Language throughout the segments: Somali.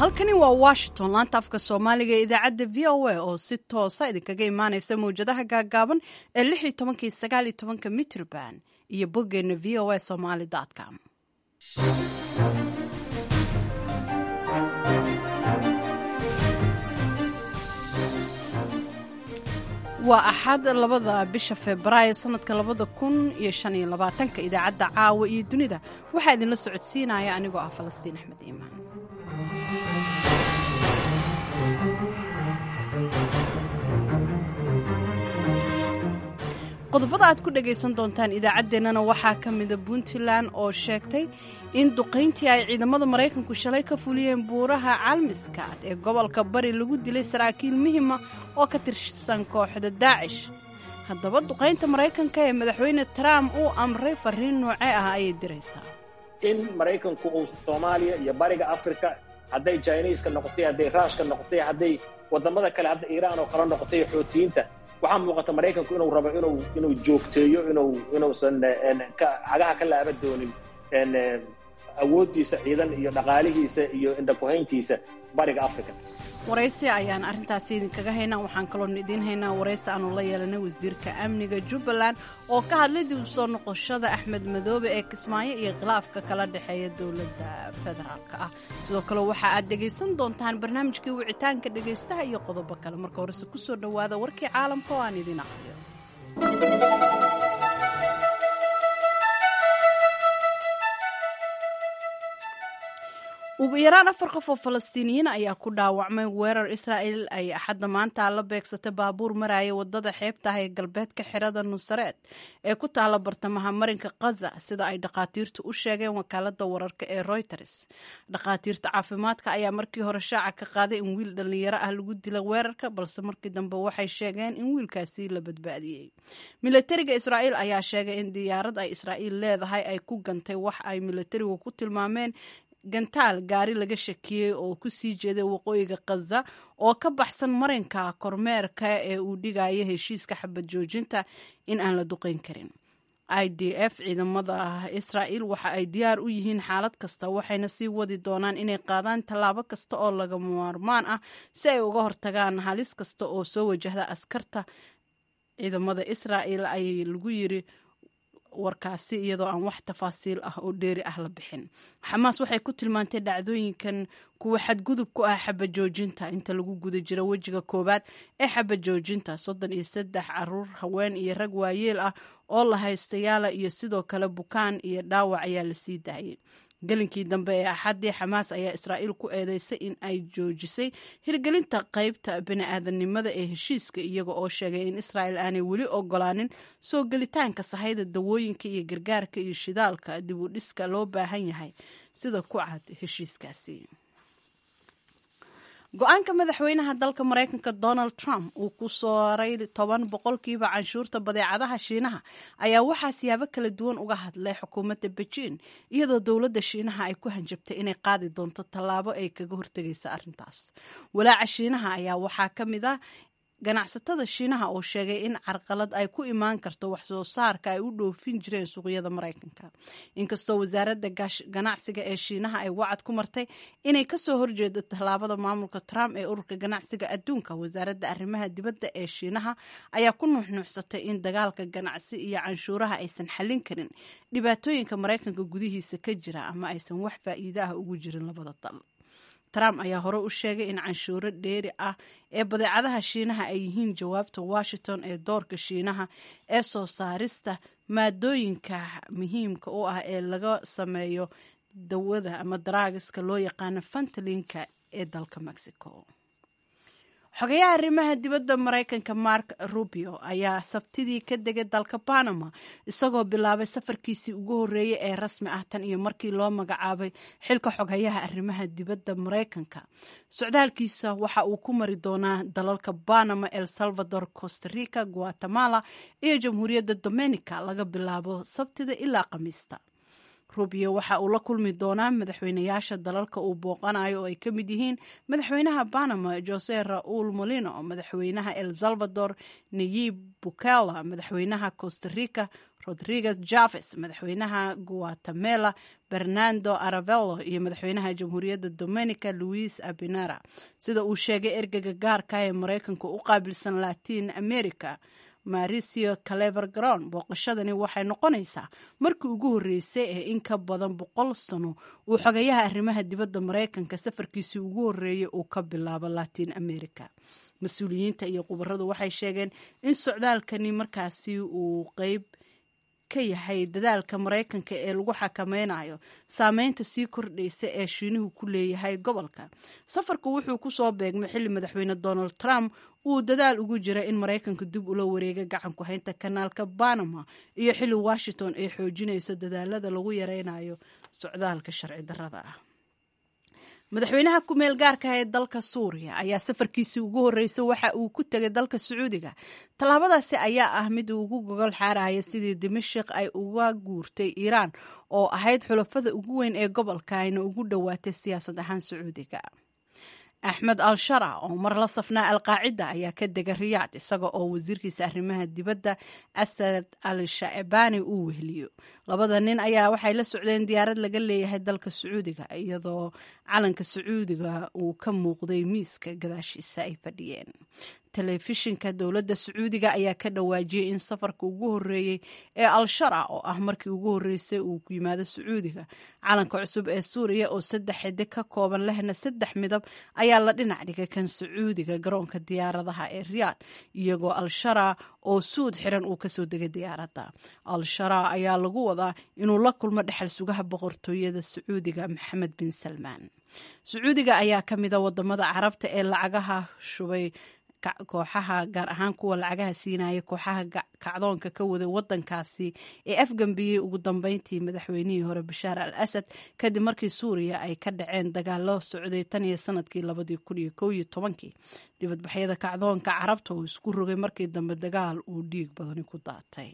halkani waa washington laanta afka soomaaliga ee idaacadda v o a oo si toosa idinkaga imaaneysa mawjadaha gaagaaban ee 16 mitrban iyo boggeena v o a somali com. waa axad labada bisha febraayo sanadka 2025 idaacadda caawa iyo dunida waxaa idinla socodsiinaya anigoo ah falastiin axmed iimaan. qodobada aad ku dhagaysan doontaan idaacaddeenana waxaa ka mida puntland oo sheegtay in duqayntii ay ciidamada maraykanku shalay ka fuliyeen buuraha calmiskaad ee gobolka bari lagu dilay saraakiil muhima oo ka tirsan kooxda daacish. haddaba duqaynta maraykanka ee madaxweyne trump uu amray fariin noocee ah ayay diraysaa in maraykanku uu soomaaliya iyo bariga afrika hadday jiniiska noqotay hadday raashka noqotay hadday wadamada kale hadda iiraan oo kala noqotay xootiyiinta waxaa muuqata maraykanku inuu rabo inuu joogteeyo inuusan cagaha ka laaba doonin awooddiisa ciidan iyo dhaqaalihiisa iyo indhakuhayntiisa bariga africa. waraysi ayaan arrintaasi idinkaga haynaa. waxaan kaloon idiin haynaa waraysi aanu la yeelanay wasiirka amniga jubbaland oo ka hadlay dib u soo noqoshada axmed madoobe ee kismaayo iyo khilaafka kala dhexeeya dowladda federaalka ah. sidoo kale waxa aad dhegaysan doontaan barnaamijkii wicitaanka dhegaystaha iyo qodobo kale. marka horese ku soo dhowaada warkii caalamka oo aan idiin aqriyo. ugu yaraan 4 qof oo falastiiniyiin ayaa ku dhaawacmay weerar israa'il ay axadda maanta la beegsatay baabuur maraya wadada xeebta ah ee galbeedka xerada nusareed ee ku taala bartamaha marinka khaza, sida ay dhakhaatiirtu u sheegeen wakaaladda wararka ee Reuters. dhakhaatiirta caafimaadka ayaa markii hore shaaca ka qaaday in wiil dhalinyaro ah lagu dilay weerarka, balse markii dambe waxay sheegeen in wiilkaasi la badbaadiyey. militariga israa'il ayaa sheegay in diyaarad ay israa'il leedahay ay ku gantay wax ay militarigu ku tilmaameen gantaal gaari laga shakiyey oo ku sii jeeday waqooyiga khaza oo ka baxsan marinka kormeerka ee uu dhigaya heshiiska xabad joojinta in aan la duqayn karin. IDF ciidamada israa'il waxa ay diyaar u yihiin xaalad kasta, waxayna sii wadi doonaan inay qaadaan tallaabo kasta oo lagama maarmaan ah si ay uga hortagaan halis kasta oo soo wajahda askarta ciidamada israa'il ayay lagu yiri warkaasi, iyadoo aan wax tafaasiil ah oo dheeri ah la bixin. xamaas waxay ku tilmaantay dhacdooyinkan kuwa xadgudub ku ah xabad joojinta inta lagu guda jiro wejiga koowaad ee xabad joojinta. 33 caruur, haween iyo rag waayeel ah oo la haystayaala iyo sidoo kale bukaan iyo dhaawac ayaa la sii daayay. gelinkii dambe ee axaddii xamaas ayaa israa'iil ku eedeysay in ay joojisay hirgelinta qaybta bini'aadanimada ee heshiiska, iyaga oo sheegay in israa'il aanay weli ogolaanin soo gelitaanka sahayda dawooyinka iyo gargaarka iyo shidaalka dib u dhiska loo baahan yahay sida ku cad heshiiskaasi. go-aanka madaxweynaha dalka maraykanka Donald Trump uu ku sooray 10% canshuurta badeecadaha Shiinaha ayaa waxaa siyaabo kala duwan uga hadlay xukuumadda Beijing, iyadoo dowladda Shiinaha ay ku hanjabtay inay qaadi doonto tallaabo ay kaga hortagaysa arrintaas. walaaca Shiinaha ayaa waxaa ka mid ah ganacsatada Shiinaha oo sheegay in carqalad ay ku imaan karto wax soo saarka ay u dhoofin jireen suuqyada Maraykanka. inkastoo wasaaradda ganacsiga ee Shiinaha ay wacad ku martay inay ka soo horjeedo tallaabada maamulka Trump ee ururka ganacsiga adduunka, wasaaradda arrimaha dibadda ee Shiinaha ayaa ku nuuxnuuxsatay in dagaalka ganacsi iyo canshuuraha aysan xallin karin dhibaatooyinka Maraykanka gudihiisa ka jira ama aysan wax faa'iido ah ugu jirin labada dal. Trump ayaa hore u sheegay in canshuuro dheeri ah ee badeecadaha Shiinaha ay yihiin jawaabta Washington ee doorka Shiinaha ee soo saarista maadooyinka muhiimka u ah ee laga sameeyo dawada ama daraagiska loo yaqaano fentanyl-ka ee dalka Mexico. xogayaha arrimaha dibadda Maraykanka Mark Rubio ayaa sabtidii ka degay dalka Panama, isagoo bilaabay safarkiisii ugu horreeyay ee rasmi ah tan iyo markii loo magacaabay xilka xogayaha arrimaha dibadda Maraykanka. socdaalkiisa waxa uu ku mari doonaa dalalka Panama, El Salvador, Costa Rica, Guatemala iyo Jamhuuriyadda Dominica laga bilaabo Sabtida ilaa Khamiista. rubio waxa uu la kulmi doonaa madaxweynayaasha dalalka uu booqanayo oo ay ka mid yihiin madaxweynaha Panama Jose Raul Molino, madaxweynaha El Salvador Nayib Bukele, madaxweynaha Costa Rica Rodriguez Chavez, madaxweynaha Guatemala Bernardo Arevalo iyo madaxweynaha Jamhuuriyadda Dominica Luis Abinera. Sida uu sheegay ergeyga gaarka ee Mareykanka u qaabilsan Latin America Mauricio Clevergron, booqashadani waxay noqonaysaa markii ugu horreysay ee in ka badan 100 sano uu xogayaha arrimaha dibadda Mareykanka safarkiisii ugu horreeyay uu ka bilaabo Latin America. Mas-uuliyiinta iyo khubaradu waxay sheegeen in socdaalkani markaasi uu qayb ka yahay dadaalka Mareykanka ee lagu xakameynayo saameynta sii kordhaysa ee Shiinuhu ku leeyahay gobolka. Safarku wuxuu ku soo beegmay xilli madaxweyne Donald Trump uu dadaal ugu jira in Mareykanka dib ula wareega gacan ku haynta kanaalka Panama iyo xilli Washington ay xoojinayso dadaalada lagu yareynayo socdaalka sharci darrada ah. madaxweynaha ku meel gaarka ah ee dalka Suuriya ayaa safarkiisii ugu horreysay waxa uu ku tagay dalka Sacuudiga. Tallaabadaasi ayaa ah mid uu ugu gogol xaaraya sidii Dimashq ay uga guurtay Iiraan oo ahayd xulafada ugu weyn ee gobolka ayna ugu dhowaatay siyaasad ahaan Sacuudiga. Axmed al-Shara oo mar la safnaa al-Qaacida ayaa ka degay Riyaad isaga oo wasiirkiisa arrimaha dibadda Asad al-Sha'bani uu weheliyo. Labada nin ayaa waxay la socdeen diyaarad laga leeyahay dalka Sacuudiga iyadoo calanka Sacuudiga uu ka muuqday miiska gadaashiisa ay fadhiyeen. Telefishinka dowladda Sacuudiga ayaa ka dhawaajiyay in safarka ugu horreeyay ee al-Shara oo ah markii ugu horreysay uu ku yimaado Sacuudiga. Calanka cusub ee Suuriya oo 3 xidig ka kooban lehna 3 midab ayaa la dhinac dhigay kan Sacuudiga garoonka diyaaradaha ee Riyaad iyagoo al-Shara oo suud xiran uu ka soo degay diyaaradda. Al-Shara ayaa lagu wadaa inuu la kulmo dhaxal sugaha boqortooyada Sacuudiga Maxamed bin Salmaan. Sacuudiga ayaa ka mid ah wadamada Carabta ee lacagaha shubay kooxaha gaar ahaan kuwa lacagaha siinaya kooxaha kacdoonka ka waday wadankaasi ee afgambiyey ugu dambeyntii madaxweynihii hore Bashaar al-Asad kadib markii Suuriya ay ka dhaceen dagaalo socday tan iyo sanadkii 2011. Dibadbaxyada kacdoonka Carabta oo isku rogay markii dambe dagaal uu dhiig badani ku daatay.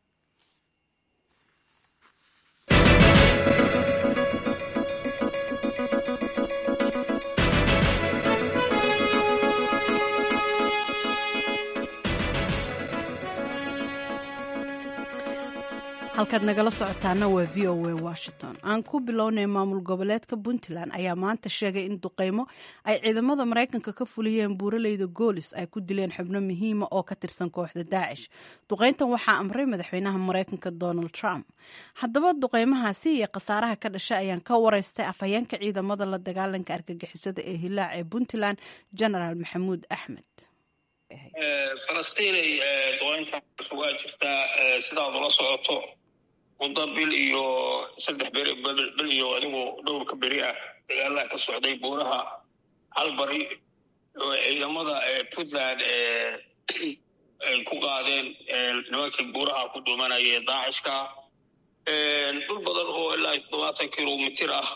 halkaad nagala socotaana waa VOA Washington. Aan ku bilownay maamul goboleedka Puntland ayaa maanta sheegay in duqeymo ay ciidamada Mareykanka ka fuliyeen buuraleyda Goolis ay ku dileen xubno muhiima oo ka tirsan kooxda Daesh. Duqeyntan waxaa amray madaxweynaha Mareykanka Donald Trump. Haddaba duqeymahaasi iyo khasaaraha ka dhashay ayaan ka wareystay afhayeenka ciidamada la dagaalanka argagixisada ee Hilaac ee Puntland, General Maxamuud Axmed. Falastiinay duqeyntaas waa jirtaa sidaad ula socoto muddo bil iyo 3 bil iyo adigu dhowrka beri ah dagaalada ka socday buuraha Albari oo ciidamada Puntland ay ku qaadeen nimankii buuraha ku dhuumanayay Daeshka dhul badan oo ilaa 70 kilomitir ah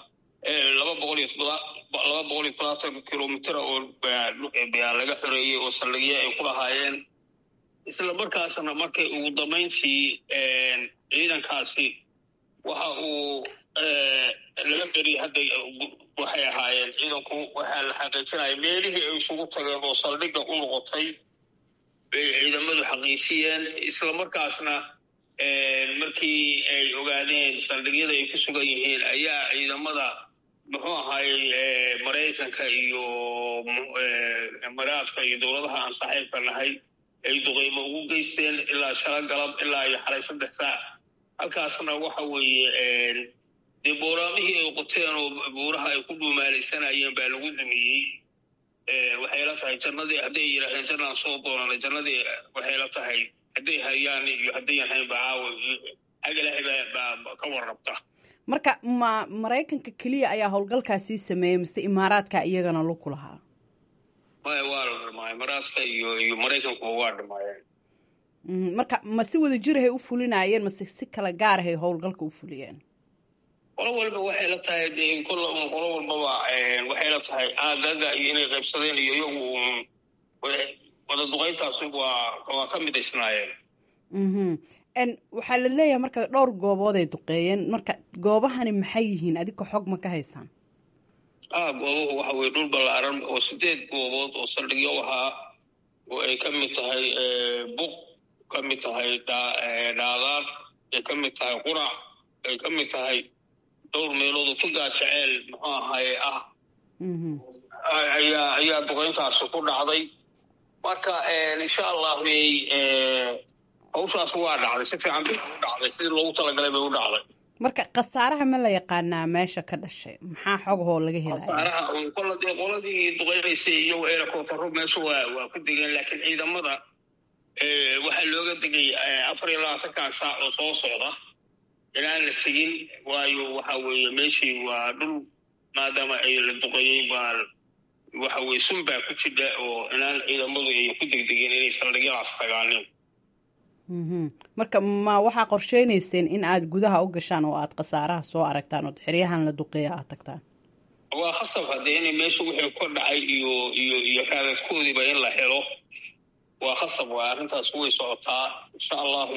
270 kilomitir oo baa laga xoreeyay oo saldhigyo ay ku lahaayeen isla markaasna markay ugu dambeyntii ciidankaasi waxa uu laga beri hadda waxay ahaayeen ciidanku waxaa la xaqiijinaya meelihii ay isugu tageen oo saldhigga u noqotay bay ciidamadu xaqiijiyeen isla markaasna markii ay ogaadeen saldhigyada ay ku sugan yihiin ayaa ciidamada muxuu ahaayey Mareykanka iyo Imaaraadka iyo dowladaha aan saaxiibka nahay ay duqeymo ugu geysteen ilaa shalay galab ilaa iyo xalay 3 saac halkaasna waxa weeye boolaamihii ay qoteen oo buuraha ay ku dhuumaalaysanayeen baa lagu dumiyey waxay la tahay jannadii hadday yiraahdeen jannaan soo doonanay jannadii waxay la tahay hadday hayaan iyo hadday yahayn baawo agalahay baa ka warrabta marka Mareykanka kaliya ayaa howlgalkaasi sameeyay mise Imaaraadka iyagana lug ku lahaa waa Imaaraadka iyo Mareykanku waa dhamayeen marka ma si wada jir ay u fulinayeen ma si kala gaar ah ay howlgalka u fuliyeen qolo walba waxay la tahay qolo walba waxay la tahay aagaga iyo inay qaybsadeen iyo iyagu wada duqeyntaas waa ka mid isnaayeen waxaa la leeyahay marka dhowr goobood ay duqeeyeen marka goobahani maxay yihiin adika xog ma ka haysaan goobuhu waxa weye dhul ballaaran oo 8 goobood oo saldhigyo ahaa oo ay ka mid tahay buq ka mid tahay dhaadaar ay ka mid tahay qurac ay ka mid tahay dhowr meelood oo fugaa jeceel muxuu ahaye ayaa duqeyntaasi ku dhacday marka insha allah hawshaas waa dhacday si fiican bay u dhacday sidii loogu talagalay bay u dhacday marka khasaaraha ma la yaqaanaa meesha ka dhashay maxaa xogahoo laga helaya khasaaraha qoladii duqeynaysay iyo helicoptero meesha waa ku degeen laakiin ciidamada waxaa looga degay 24 saac oo soo socda inaan la tegin waayo waxa weeye meeshii waa dhul maadaama ay la duqeeyey baa waxa weeye sunbaa ku jidha oo inaan ciidamadu ay ku degdegeen inay saldhigyadaas tagaaneen marka ma waxaa qorsheynayseen in aad gudaha u gashaan oo aad khasaaraha soo aragtaan oo xeryahan la duqeeya aad tagtaan waa khasab haddee inay meesha wixii ka dhacay iyo raadadkoodiiba in la helo waa khasab waa arrintaas way socotaa insha allahu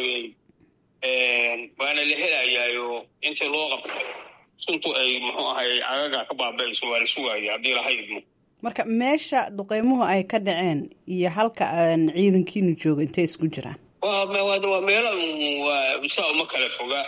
waana la helayaayo intii loo qabto suntu ay muxuu ahay cagaga ka baabayso waa la sugaaya haddii laha idmo marka meesha duqeymuhu ay ka dhaceen iyo halka ciidankiinu jooga intay isku jiraan waa meelo sidaa uma kala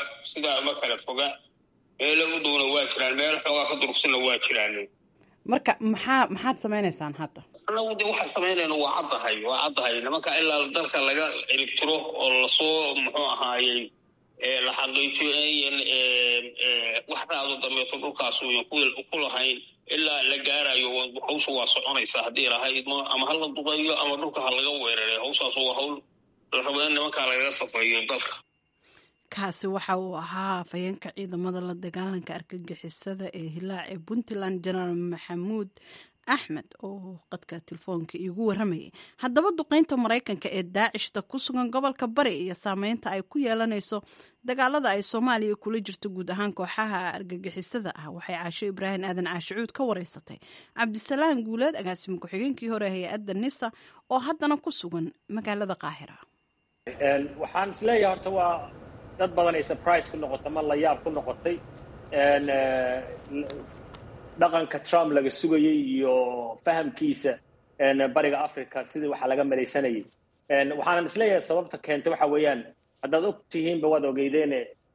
foga meelo u dhowna waa jiraan meelo xoogaa ka durugsanna waa jiraan marka maxaad samaynaysaan hadda anagu de waxaan samaynayna waa caddahay nimanka ilaa dalka laga ciribtiro oo lasoo muxuu ahaayey la xaqiijiyo wax raado dameeto dhulkaas ku lahayn ilaa la gaarayo hawsha waa soconaysa haddii lahayd ama ha la duqeeyo ama dhulka ha laga weeraray hawshaas waa hawl la rabo in nimankaa lagaga safeeyo dalka kaasi waxa uu ahaa afhayeenka ciidamada la dagaalanka argagixisada ee hilaac ee puntland genaraal maxamuud axmed oo qadka telefoonka iigu waramayay haddaba duqeynta maraykanka ee daacishta ku sugan gobolka bari iyo saameynta ay ku yeelanayso dagaalada ay soomaaliya kula jirto guud ahaan kooxaha argagixisada ah waxay caasho ibraahim aadan caashicuud ka wareysatay cabdisalaam guuleed agaasimo ku-xigeenkii hore hay-adda nisa oo haddana ku sugan magaalada qaahira waxaan isleeyahay horta waa dad badan ay surprise ku noqotay ma la yaab ku noqotay dhaqanka Trump laga sugayay iyo fahamkiisa bariga Afrika sidii waxa laga malaysanayay waxaan isleeyahay sababta keentay waxa weeyaan haddaad ogtihiin ba wad ogeydeen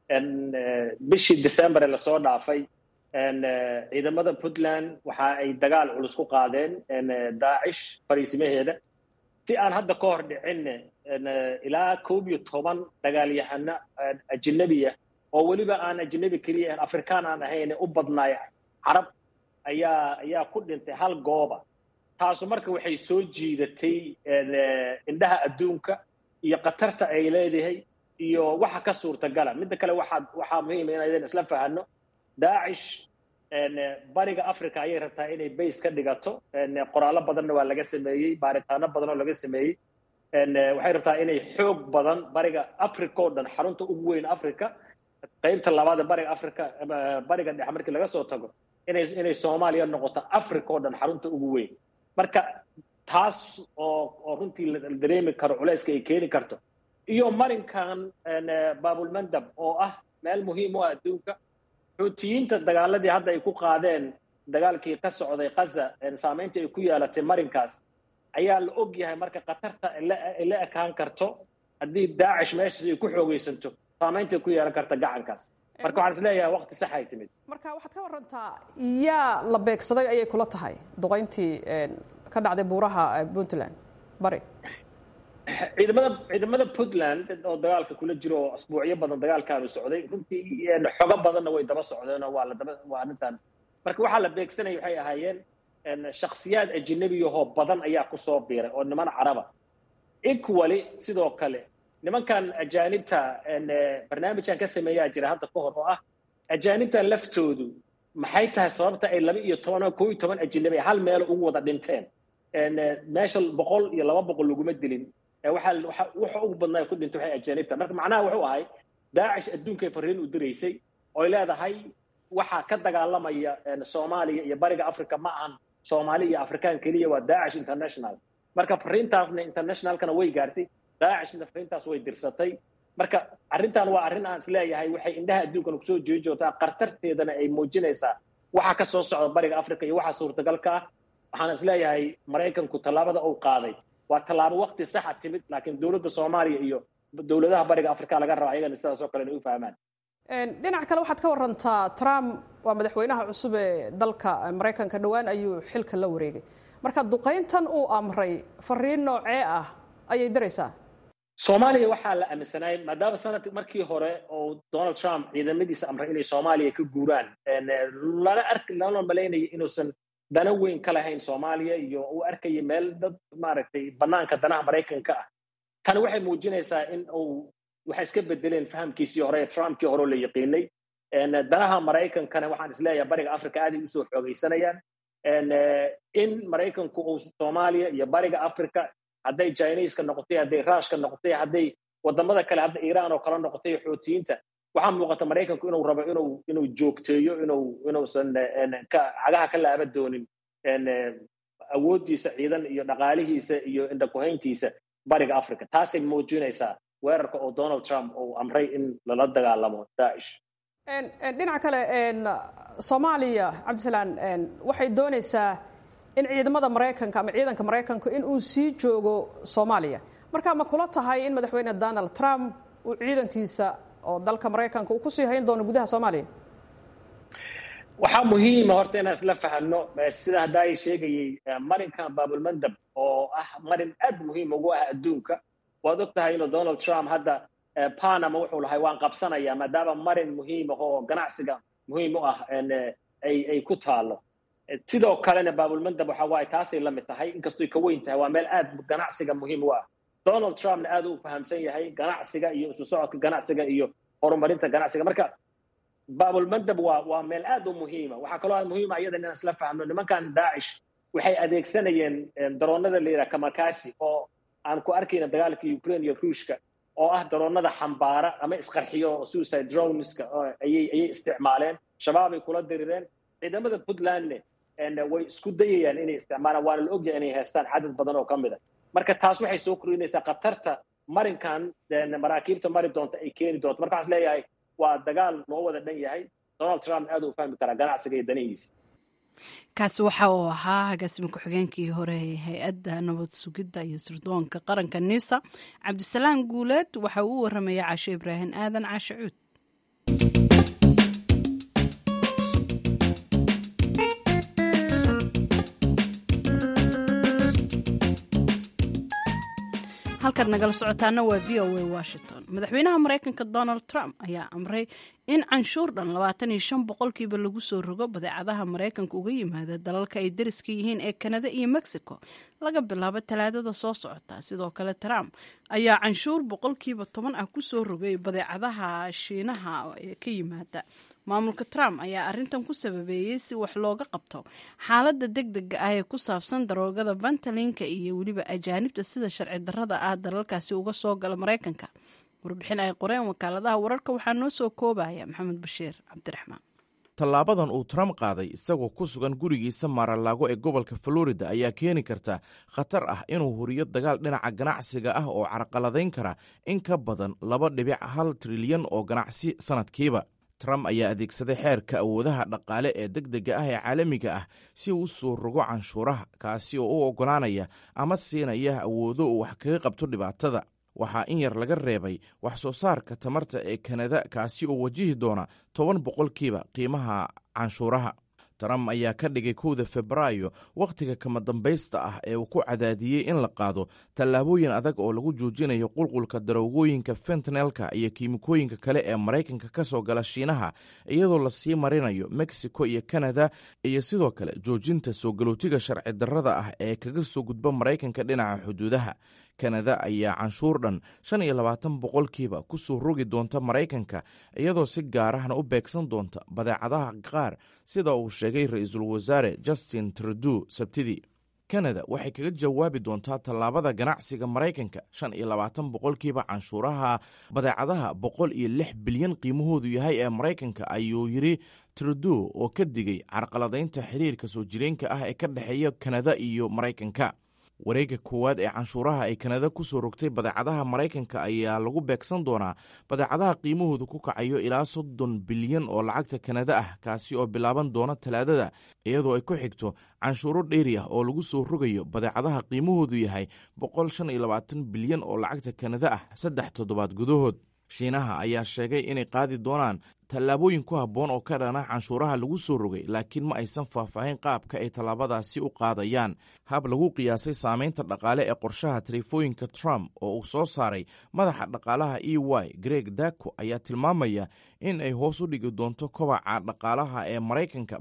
bishii December la soo dhaafay ciidamada Puntland waxa ay dagaal culus ku qaadeen Daesh fariisimaheeda si aan hadda ka hor dhicin ilaa 11 dagaalyahana ajnabiya oo waliba aan ajnabi kaliya Afrikaan aan ahayn u badnaay carab ayaa ku dhintay hal gooba taasu marka waxay soo jiidatay indhaha adduunka iyo qatarta ay leedahay iyo waxa ka suurtagala mid kale waxa muhiim ah inaan isla fahanno Daesh bariga Afrika ayay rabtaa inay base ka dhigato qoraalo badanna waa laga sameeyay baaritaano badan oo laga sameeyay waxay rabtaa inay xoog badan bariga Afrika oo dhan xarunta ugu weyn Afrika qaybta labaad ee bariga Afrika bariga dhexe markii laga soo tago inay Soomaaliya noqoto Afrika oo dhan xarunta ugu weyn marka taas oo runtii la dareemi karo culayska ay keeni karto iyo marinkan Baabul Mandab oo ah meel muhiim u ah adduunka xuutiyiinta dagaaladii hadda ay ku qaadeen dagaalkii ka socday Gaza saameynta ay ku yeelatay marinkaas ayaa la og yahay marka qatarta la ekaan karto haddii Daesh meeshaas ay ku xoogaysanto saameynta ku yeelan karta gacankaas marka waxaan isleeyahay waqti sax ay timid marka waxaad ka warantaa yaa la beegsaday ayay kula tahay duqeyntii ka dhacday buuraha Puntland bari ciidamada Puntland oo dagaalka kula jiro asbuucyo badan dagaalkaanu socday runtii xogo badanna way daba socdeen oo waa arintan marka waxa la beegsanay waxay ahaayeen shakhsiyaad ajnabi oo badan ayaa ku soo biiray oo niman caraba equally sidoo kale nimankan ajaanibta barnaamijkan ka sameeyaa jira hadda ka hor oo ah ajaanibta laftoodu maxay tahay sababta ay 12 ajnabi hal meel ugu wada dhinteen meesha 100 iyo 200 laguma dilin waxa ugu badnaa ku dhintay waxay ajaanibta marka macnaha wuxuu ahay Daesh adduunka fariin u direysay oo leedahay waxa ka dagaalamaya Soomaaliya iyo bariga Afrika ma aan Soomaaliya iyo Afrikaan kaliya waa Daesh International marka fariintaasna international kana way gaartay Daesh fariintaas way dirsatay marka arrintan waa arrin aan isleeyahay waxay indhaha adduunkan kusoo jeejoogtaa qartarteedana ay muujinaysaa waxa ka soo socda bariga africa iyo waxa suurtagalka ah waxaan isleeyahay maraykanku tallaabada uu qaaday waa tallaabo waqti saxa timid laakiin dowladda soomaaliya iyo dowladaha bariga africa laga raba ayagana sidaas oo kale inay u fahmaan dhinaca kale waxaad ka warantaa Trump waa madaxweynaha cusub ee dalka Mareykanka dhawaan ayuu xilka la wareegay marka duqeyntan uu amray fariin noocee ah ayay diraysaa Soomaaliya waxaa la aaminsanay maadaama sanadkii markii hore oo Donald Trump ciidamadiisa amray inay Soomaaliya ka guuraan lana maleynayay inuusan dana weyn ka lahayn Soomaaliya iyo uu arkayay meel dad maaragtay banaanka danaha Mareykanka ah tan waxay muujinaysaa in uu waxay iska bedeleen fahamkiisii hore Trumpkii hore la yaqiinay danaha Mareykankana waxaan isleeyahay bariga Afrika aad ay u soo xoogaysanayaan in Mareykanku uu Soomaaliya iyo bariga Afrika hadday Chinese-ka noqotay hadday Rush-ka noqotay hadday wadamada kale hadda Iran oo kala noqotay xoutiyiinta waxaa muuqata Mareykanku inuu rabo inuu joogteeyo inuusan cagaha ka laaba doonin awoodiisa ciidan iyo dhaqaalihiisa iyo indhakuhayntiisa bariga Afrika taasay muujinaysaa weerarka oo Donald Trump uu amray in lala dagaalamo Daesh dhinaca kale Soomaaliya Cabdisalaan waxay doonaysaa in ciidamada Mareykanka ama ciidanka Mareykanka in uu sii joogo Soomaaliya marka ma kula tahay in madaxweyne Donald Trump uu ciidankiisa oo dalka Mareykanka uu ku sii hayn doono gudaha Soomaaliya waxaa muhiim ah horta inaan isla fahanno sida hadda ay sheegayay marinkan Baabul Mandab oo ah marin aad muhiim ugu ah adduunka waad ogtahay inuu Donald Trump hadda Panama wuxuu lahay waan qabsanayaa maadaama marin muhiim ah oo ganacsiga muhiim u ah ay ku taalo sidoo kalena Baabul Mandab waxa waay taasay la mid tahay inkastoo ka weyn tahay waa meel aad ganacsiga muhiim u ah Donald Trump aad u fahamsan yahay ganacsiga iyo isu socodka ganacsiga iyo horumarinta ganacsiga marka Baabul Mandab waa meel aad u muhiim ah waxa kale oo muhiim ah iyada inaan isla fahamno nimankan Daesh waxay adeegsanayeen daroonada leeyahay Kamikaze oo aan ku arkayna dagaalka Ukraine iyo Ruushka oo ah daroonada xambaara ama isqarxiyo suicide droneska ayay isticmaaleen shabaab ay kula dirireen ciidamada Puntland way isku dayayaan inay isticmaalaan waana la ogyahay inay haystaan cadad badan oo kamid ah marka taas waxay soo kordhinaysaa qatarta marinkan maraakiibta mari doonta ay keeni doonto marka waxaan leeyahay waa dagaal loo wada dhan yahay Donald Trump aad u fahmi karaa ganacsiga iyo danihiisa kaasi waxa uu ahaa agaasima ku-xigeenkii hore ee hay-adda nabad sugidda iyo sirdoonka qaranka NISA Cabdisalaan Guuleed waxa uu u waramaya Caasho Ibraahim Aadan Caasho Cuud halkaad nagala socotaana waa VOA Washington madaxweynaha Mareykanka Donald Trump ayaa amray in canshuur dhan 25% lagu soo rogo badeecadaha Mareykanka uga yimaada dalalka ay dariska yihiin ee Canada iyo Mexico laga bilaabo Talaadada soo socota sidoo kale Trump ayaa canshuur 10% ku soo rogay badeecadaha Shiinaha ee ka yimaada maamulka Trump ayaa arintan ku sababeeyay si wax looga qabto xaaladda degdega ah ee ku saabsan daroogada Fentanyl-ka iyo waliba ajaanibta sida sharci darrada ah dalalkaasi uga soo gala Mareykanka warbixin ay qoreen wakaaladaha wararka waxaa noo soo koobaya Maxamed Bashiir Cabdiraxmaan tallaabadan uu Trump qaaday isagoo ku sugan gurigiisa Mar-a-Lago ee gobolka Florida ayaa keeni karta khatar ah inuu huriyo dagaal dhinaca ganacsiga ah oo carqaladayn kara in ka badan 2.1 trilyan oo ganacsi sanadkiiba Trump ayaa adeegsaday xeerka awoodaha dhaqaale ee degdega ah ee caalamiga ah si uu soo rogo canshuuraha kaasi oo u ogolaanaya ama siinaya awoodo uu wax kaga qabto dhibaatada waxaa in yar laga reebay wax soo saarka tamarta ee Kanada kaasi oo wajihi doona 10% qiimaha canshuuraha Trump ayaa ka dhigay 1 Febraayo wakhtiga kama dambaysta ah ee uu ku cadaadiyey in la qaado tallaabooyin adag oo lagu joojinayo qulqulka daroogooyinka fentanyl-ka iyo kiimikooyinka kale ee Mareykanka ka soo gala Shiinaha iyadoo la sii marinayo Mexico iyo Canada iyo sidoo kale joojinta soo galootiga sharci darrada ah ee kaga soo gudba Mareykanka dhinaca xuduudaha Canada ayaa canshuur dhan 25% ku soo rogi doonta Mareykanka iyadoo si gaar ahna u beegsan doonta badeecadaha qaar sida uu sheegay ra'iisul wasaare Justin Trudeau Sabtidii Canada waxay kaga jawaabi doontaa tallaabada ganacsiga Mareykanka 25% canshuuraha badeecadaha 106 bilyan qiimahoodu yahay ee Mareykanka ayuu yiri Trudeau oo ka digay carqaladaynta xiriirka soo jireenka ah ee ka dhaxeeya Canada iyo Mareykanka wareegga koowaad ee canshuuraha ay kanada ku soo rogtay badeecadaha maraykanka ayaa lagu beegsan doonaa badeecadaha qiimahoodu ku kacayo ilaa 30 bilyan oo lacagta kanada ah, kaasi oo bilaaban doona Talaadada, iyadoo ay ku xigto canshuuro dheeri ah oo lagu soo rogayo badeecadaha qiimahoodu yahay 125 bilyan oo lacagta kanada ah 3 toddobaad gudahood. Shiinaha ayaa sheegay inay qaadi doonaan tallaabooyin ku habboon oo ka dhana canshuuraha lagu soo rogay, laakiin ma aysan faahfaahin qaabka ay tallaabadaasi u qaadayaan. Hab lagu qiyaasay saamaynta dhaqaale ee qorshaha taleefooyinka Trump oo uu soo saaray madaxa dhaqaalaha EY Greg Dako ayaa tilmaamaya in ay hoos u dhigi doonto kobaca dhaqaalaha ee Maraykanka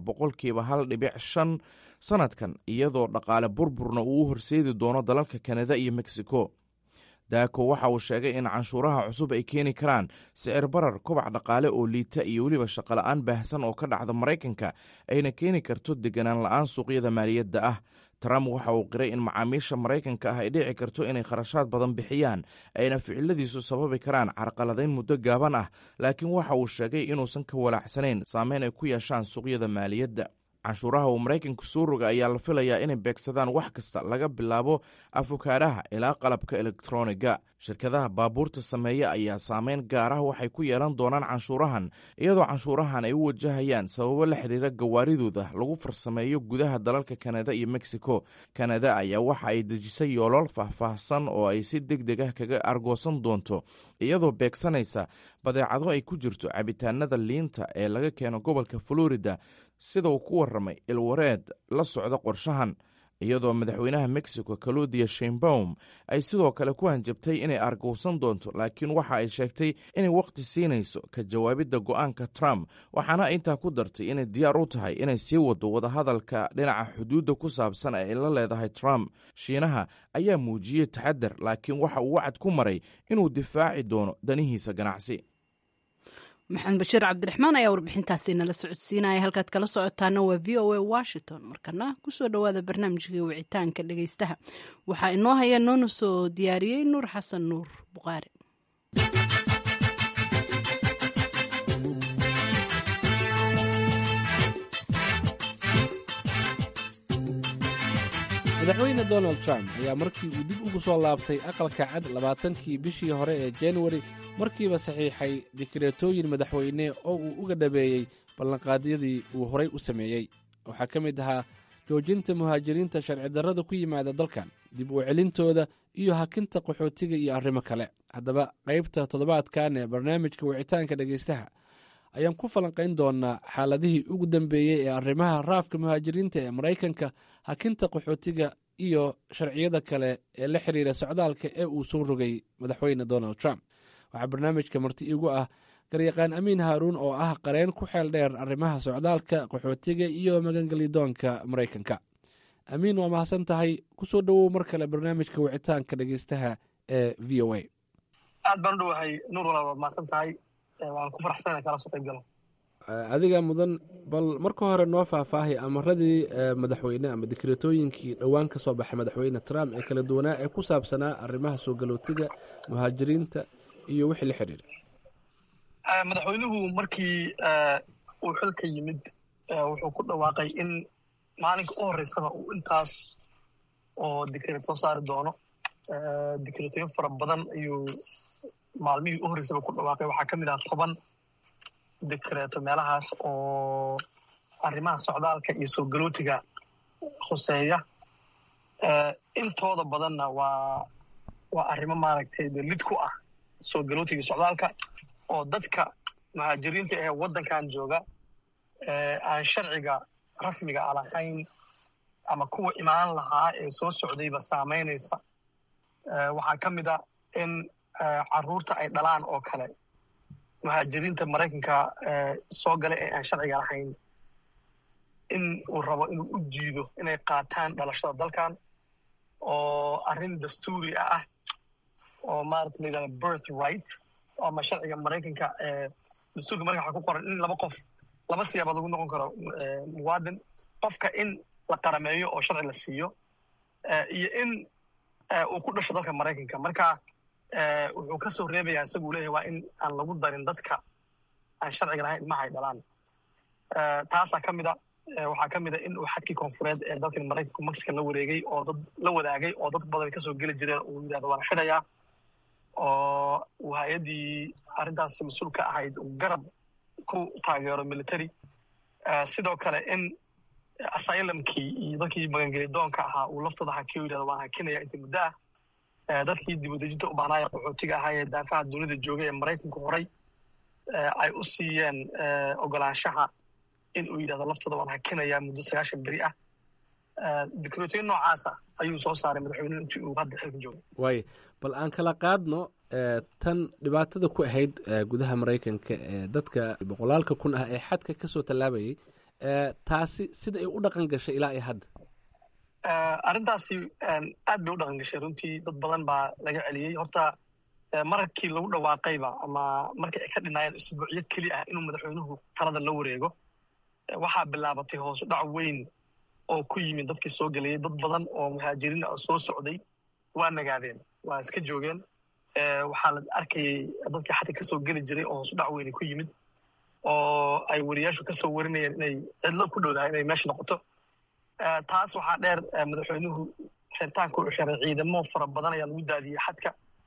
1.5% sanadkan, iyadoo dhaqaale burburna uu u horseedi doono dalalka Kanada iyo Mexico. Dako waxa uu sheegay in canshuuraha cusub ay keeni karaan sicir barar, kobac dhaqaale oo liita iyo weliba shaqola'aan baahsan oo ka dhacda Maraykanka, ayna keeni karto deganaan la'aan suuqyada maaliyadda ah. Trump waxa uu qiray in macaamiisha Maraykanka ah ay dhici karto inay kharashaad badan bixiyaan, ayna ficiladiisu sababi karaan carqaladayn muddo gaaban ah, laakiin waxa uu sheegay inuusan ka walaacsanayn saameyn ay ku yeeshaan suuqyada maaliyadda. canshuuraha uu Maraykanku soo roga ayaa la filayaa inay beegsadaan wax kasta laga bilaabo afukaadaha ilaa qalabka elektroniga. Shirkadaha baabuurta sameeya ayaa saameyn gaar ah waxay ku yeelan doonaan canshuurahan, iyadoo canshuurahan ay u wajahayaan sababo la xiriira gawaaridooda lagu farsameeyo gudaha dalalka Kanada iyo Mexico. Kanada ayaa waxa ay dejisay yoolal faahfaahsan oo ay si degdeg ah kaga argoosan doonto, iyadoo beegsanaysa badeecado ay ku jirto cabitaanada liinta ee laga keeno gobolka Florida, sida uu ku warramay ilwareed la socda qorshahan, iyadoo madaxweynaha Mexico Claudia Sheinbaum ay sidoo kale ku hanjabtay inay argowsan doonto, laakiin waxa ay sheegtay inay waqti siinayso ka jawaabidda go'aanka Trump, waxaana intaa ku dartay inay diyaar u tahay inay sii wado wadahadalka dhinaca xuduudda ku saabsan ee la leedahay Trump. Shiinaha ayaa muujiyey taxadar, laakiin waxa uu wacad ku maray inuu difaaci doono danihiisa ganacsi. maxamed bashiir cabdiraxmaan ayaa warbixintaasi nala socodsiinaya. halkaad kala socotaana waa VOA Washington. markana kusoo dhowaada barnaamijkii wicitaanka dhegeystaha. waxaa inoo haya noona soo diyaariyey Nuur Xasan Nuur Buqaari. madaxweyne Donald Trump ayaa markii uu dib ugu soo laabtay aqalka cad 20kii bishii hore ee January markiiba saxiixay dikreetooyin madaxweyne oo uu uga dhabeeyey ballanqaadyadii uu horay u sameeyey. waxaa ka mid ahaa joojinta muhaajiriinta sharci darrada ku yimaada dalkan, dib u celintooda iyo hakinta qaxootiga iyo arrimo kale. haddaba qaybta toddobaadkan ee barnaamijka wicitaanka dhegaystaha ayaan ku falanqayn doonaa xaaladihii ugu dambeeyey ee arrimaha raafka muhaajiriinta ee Maraykanka, hakinta qaxootiga iyo sharciyada kale ee la xiriira socdaalka ee uu soo rogay madaxweyne Donald Trump. waxaa barnaamijka marti igu ah garyaqaan Amiin Haaruun oo ah qareen ku xeel dheer arrimaha socdaalka, qaxootiga iyo magangelidoonka Maraykanka. Amiin, waa mahadsan tahay. kusoo dhowow mar kale barnaamijka wicitaanka dhegaystaha ee VOA. aad baan u dhowahay Nuur, waa mahadsan tahay. waan ku faraxsanahay kala soo qayb galo. adiga mudan, bal marka hore noo faahfaahay amaradii madaxweyne ama dikreetooyinkii dhowaan ka soo baxay madaxweyne Trump ee kala duwanaa ee ku saabsanaa arrimaha soo galootiga, muhaajiriinta iyo wixii la xiriira. madaxweynuhu markii uu xilka yimid wuxuu ku dhawaaqay in maalinka u horeysaba uu intaas oo dikreet soo saari doono. dikreetooyin fara badan ayuu maalmihii u horreysaba ku dhawaaqay. waxaa ka mid ah 10 dikreeto meelahaas oo arrimaha socdaalka iyo soo galootiga khuseeya. intooda badanna waa arrimo maaragtay lid ku ah soo galootiga socdaalka, oo dadka muhaajiriinta ee waddankan jooga aan sharciga rasmiga a lahayn ama kuwa imaan lahaa ee soo socdayba saamaynaysa. waxaa ka mid ah in carruurta ay dhalaan oo kale muhaajiriinta Maraykanka soo gala ee aan sharciga lahayn, in uu rabo inuu u jiido inay qaataan dhalashada dalkan, oo arrin dastuuri ah oo maarata la yidhahda birth right ama sharciga Maraykanka. dastuurka Maraykanka waxaa ku qoran in laba siyaabood lagu noqon karo muwaadin: qofka in la qarameeyo oo sharci la siiyo, iyo in uu ku dhasho dalka Maraykanka. marka wuxuu ka soo reebayaa isaguu leeyahay waa in aan lagu darin dadka aan sharciga lahayn ilmaha ay dhalaan. taasaa ka mid a. waxaa ka mid a in uu xadkii koonfureed ee dalkan maraykanku mexico la wareegay oo dad la wadaagay oo dad badan kasoo geli jireen uu yidhahdo waan xidhayaa oo uu hay-addii arrintaas mas-uul ka ahayd uu garab ku taageero military sidoo kale in asylamkii iyo dadkii magangeli doonka ahaa uu laftooda hakiyo yidhahdo waan hakinaya inta muddo ah dadkii dib u dejinta u baahnaaye qaxootiga ahaa ee daafaha dunida joogay ee maraykanku horay ay u siiyeen ogolaanshaha in uu yidhahdo laftooda waan hakinayaa muddo 90 beri ah dikrootiyo noocaasa ayuu soo saaray madaxweynuhu intii uu hadda xilka joogay waayo bal aan kala qaadno tan dhibaatada ku ahayd gudaha maraykanka dadka boqolaalka kun ah ee xadka ka soo tallaabayay taasi sida ay u dhaqan gashay ilaa iyo hadda arrintaasi aad bay u dhaqan gashay runtii dad badan baa laga celiyey horta markii lagu dhawaaqayba ama markii ay ka dhinaayeen isbuucyo keli ah inuu madaxweynuhu talada la wareego waxaa bilaabatay hoos u dhac weyn oo ku yimid dadkii soo gelayay dad badan oo muhaajiriin ah soo socday waa nagaadeen waa iska joogeen waxaa la arkayay dadkii xadka kasoo geli jiray oo hoos u dhac weyni ku yimid oo ay wariyaashu kasoo warinayeen inay cidlo ku dhowdahay inay meesha noqoto taas waxaa dheer madaxweynuhu xiritaanka u xiray ciidamo fara badan ayaa lagu daadiyey xadka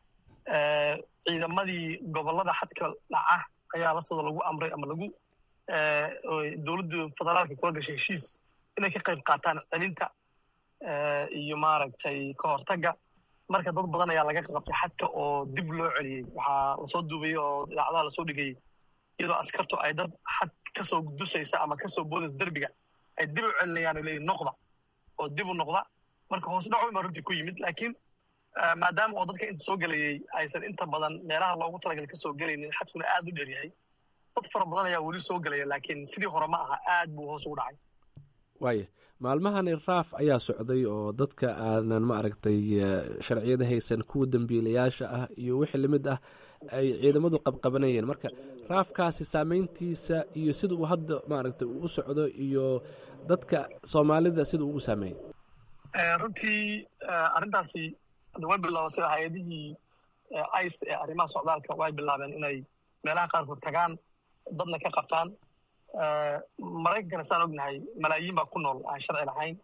ciidamadii gobolada xadka dhaca ayaa laftooda lagu amray ama lagu dowladda federaalka kula gashay heshiis inay ka qayb qaataan celinta iyo maaragtay ka hortagga marka dad badan ayaa laga qabtay xadka oo dib loo celiyey waxaa lasoo duubayey oo idaacadaha lasoo dhigayey iyadoo askartu ay dad xad kasoo dusaysa ama kasoo boodaysa derbiga ay dib u celinayaan oo leeyihin noqda oo dib u noqda marka hoos dhac weyn baa runtii ku yimid laakiin maadaama oo dadka inta soo gelayey aysan inta badan meelaha loogu talagalay kasoo gelaynin xadkuna aad u dheer yahay dad fara badan ayaa weli soo gelaya laakiin sidii hore ma aha aad buu hoos ugu dhacay waaya maalmahani raaf ayaa socday oo dadka aanan ma aragtay sharciyada haysan kuwa dembiilayaasha ah iyo wixii lamid ah ay ciidamadu qabqabanayeen marka raafkaasi saameyntiisa iyo sida uu hadda maaragtay uu u socdo iyo dadka soomaalida sida uu u saameeyey runtii arrintaasi way bilaabatay hay-adihii ice ee arrimaha socdaalka way bilaabeen inay meelaha qaarkood tagaan dadna ka qabtaan maraykankana saan ognahay malaayiin baa ku nool aan sharci lahayn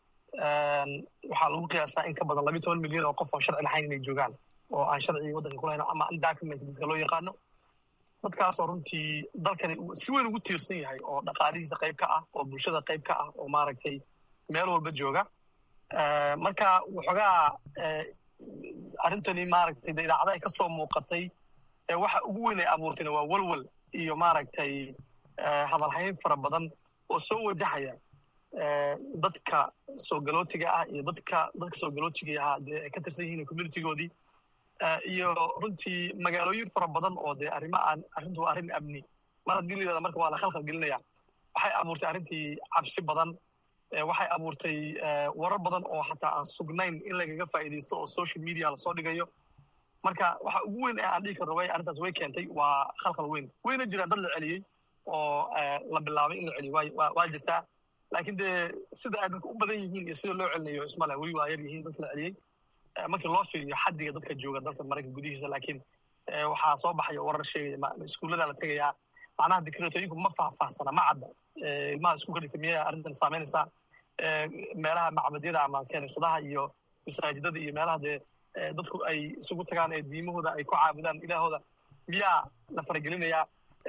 waxaa lagu qiyaasaa in ka badan 12 milyan oo qof oo sharci lahayn inay joogaan oo aan sharcigi waddanka ku lahayn ama undocumented dadka loo yaqaano dadkaasoo runtii dalkani si weyn ugu tiirsan yahay oo dhaqaalihiisa qayb ka ah oo bulshada qayb ka ah oo maaragtay meel walba jooga marka waxoogaa arrintani maaragtay de idaacada ay ka soo muuqatay waxa ugu weyn ay abuurtayna waa walwal iyo maaragtay hadalhayn fara badan oo soo wajahaya dadka soo galootiga ah iyo dadka soo galootiga ahaa dee ay ka tirsan yihiin communitygoodii iyo runtii magaalooyin fara badan oo dee arrintu waa arrin amni mar haddii la yidhahda marka waa la khalkhal gelinaya waxay abuurtay arrintii cabsi badan waxay abuurtay warar badan oo xataa aan sugnayn in lagaga faa'iidaysto oo social media lasoo dhigayo marka waxa ugu weyn ee aan dhihi karno arrintaas way keentay waa khalkhal weyn wayna jiraan dad la celiyey oo la bilaabay in la celiyo waa jirtaa laakiin dee sida ay dadka u badan yihiin iyo sida loo celinayo ismale weli waa yar yihiin dadka la celiyey markii loo fiiriyo xaddiga dadka jooga dalka maraykanka gudihiisa laakiin waxaa soo baxaya warar sheegaya iskuullada la tegayaa macnaha dikreetooyinku ma faahfaahsana ma cadda ilmaha iskuulka dhigta miyay arrintan saameynaysaa meelaha macbadyada ama kaniisadaha iyo masaajidada iyo meelaha dee dadku ay isugu tagaan ee diimahooda ay ku caabudaan ilaahooda miyaa la faragelinayaa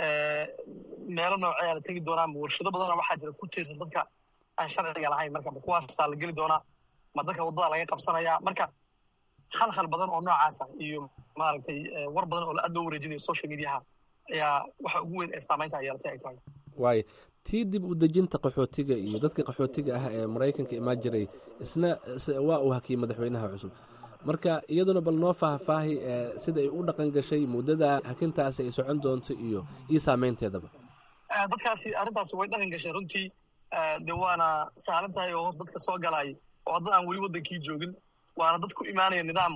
meelo nooceeyaa la tegi doonaa ma warshado badana waxaa jira ku tiirsan dadka aan sharciga lahayn marka ma kuwaasaa la geli doonaa ma dadka waddada laga qabsanayaa marka khalkhal badan oo noocaasa iyo maaragtay war badan oo aad loo wareejinayo social mediaha ayaa waxa ugu weyn ee saamaynta ay yeelatay ay tahay waayo tii dib u dejinta qaxootiga iyo dadka qaxootiga ah ee maraykanka imaan jiray isna waa uu hakiyey madaxweynaha cusub marka iyaduna bal noo faahfaahi sida ay u dhaqan gashay muddada hakintaasi ay socon doonto iyo saameynteedaba dadkaasi arrintaasi way dhaqan gashay runtii de waana saaran tahay oo dadka soo galay oo dad aan weli waddankii joogin waana dad ku imaanaya nidaam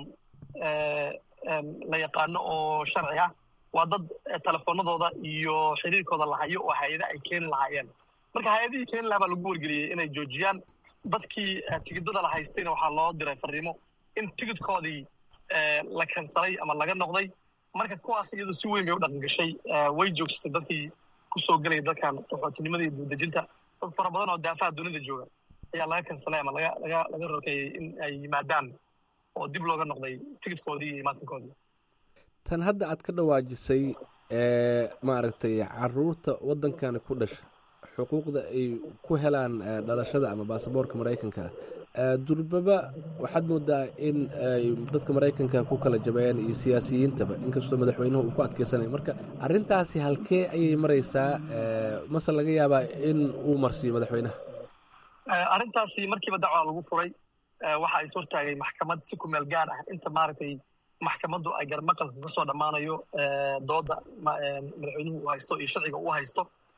la yaqaano oo sharci ah waa dad telefoonadooda iyo xiriirkooda lahayo oo hay-ada ay keeni lahaayeen marka hay-adihii keeni lahaa baa lagu wargeliyey inay joojiyaan dadkii tigidada la haystayna waxaa loo diray fariimo in tigidkoodii la kansalay ama laga noqday marka kuwaas iyadu si weyn bay u dhaqan gashay way joogsatay dadkii kusoo gelaya dalkan qaxootinimada iyo dibadejinta dad fara badan oo daafaha dunida jooga ayaa laga kansalay ama laga rokeeyey in ay yimaadaan oo dib looga noqday tigidkoodii iyo imaatinkoodii. tan hadda aad ka dhawaajisay maaragtay caruurta waddankan ku dhasha xuquuqda ay ku helaan dhalashada ama baasaboorka maraykanka durbaba waxaad moodaa in ay dadka maraykanka ku kala jabayaan iyo siyaasiyiintaba inkastoo madaxweynuhu uu ku adkeysanaya. marka arrintaasi halkee ayay maraysaa mase laga yaabaa in uu marsiiyo madaxweynaha? arrintaasi markiiba dacwaa lagu furay. waxa is hortaagay maxkamad si ku meel gaar ah inta maaragtay maxkamaddu ay garmaqalka ka soo dhammaanayo dooda madaxweynuhu uu haysto iyo sharciga uu haysto.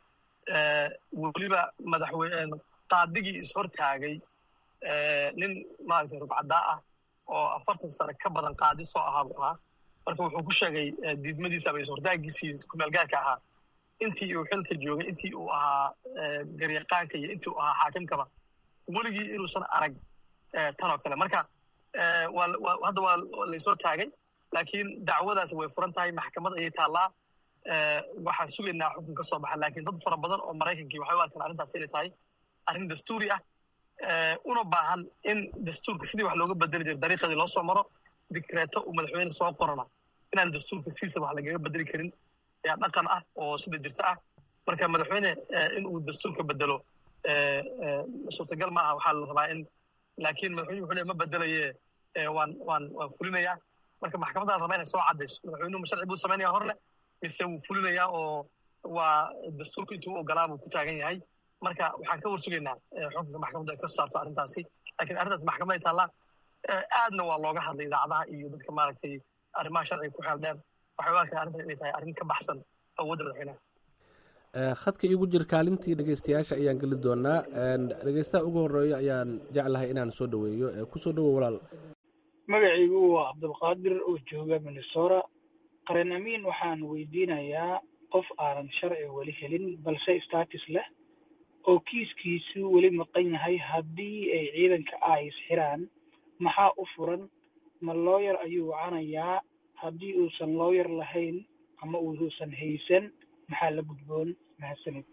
weliba qaadigii is hortaagay nin maaragtay rugcadaa ah oo 40 sano ka badan qaadi soo ahaa marka wuxuu ku sheegay diidmadiisa ama is hortaagiisii ku meel gaarka ahaa intii uu xilka joogay, intii uu ahaa garyaqaanka iyo intii uu ahaa xaakimkaba weligii inuusan arag tan oo kale. marka hadda waa lays hortaagay, laakiin dacwadaasi way furan tahay, maxkamad ayay taallaa. waxaan sugaynaa xukun ka soo baxa. laakiin dad fara badan oo maraykankii waxay u arkaan arrintaas inay tahay arrin dastuuri ah, una baahan in dastuurka sidii wax looga bedeli jiray dariiqadii loo soo maro. dikreeto uu madaxweyne soo qorana inaan dastuurka siisa wax lagaga bedeli karin ayaa dhaqan ah oo sida jirta ah. marka madaxweyne in uu dastuurka bedelo suurtagal ma aha. waxaa la rabaa in laakiin madaxweynuhu wuxuu leeyahay ma bedelaye waan fulinayaa. marka maxkamadda la rabaa inay soo caddayso madaxweynuhu ma sharci buu samaynaya horle mise wuu fulinayaa oo waa dastuurka intuu u ogolaa buu ku taagan yahay. marka waxaan ka warsugaynaa xukunka maxkamaddu ay ka saarto arrintaasi. laakiin arrintaas maxkamaday taallaa. aadna waa looga hadlay idaacadaha iyo dadka maaragtay arrimaha sharciga ku xeel dheer. waxay u arkaan arrintan inay tahay arrin ka baxsan awoodda madaxweynaha. khadka iigu jir kaalintii dhegeystayaasha ayaan geli doonaa. dhegeystaha ugu horeeya ayaan jeclahay inaan soo dhaweeyo. kusoo dhawow walaal. magacaygu waa cabdulqaadir oo jooga minnesota. qaran amiin waxaan weydiinayaa qof aanan sharci weli helin balse status leh oo kiiskiisu weli maqan yahay, haddii ay ciidanka ICE xiraan maxaa u furan? ma looyar ayuu wacanayaa? haddii uusan looyar lahayn ama uusan haysan maxaa la gudboon? mahadsanid.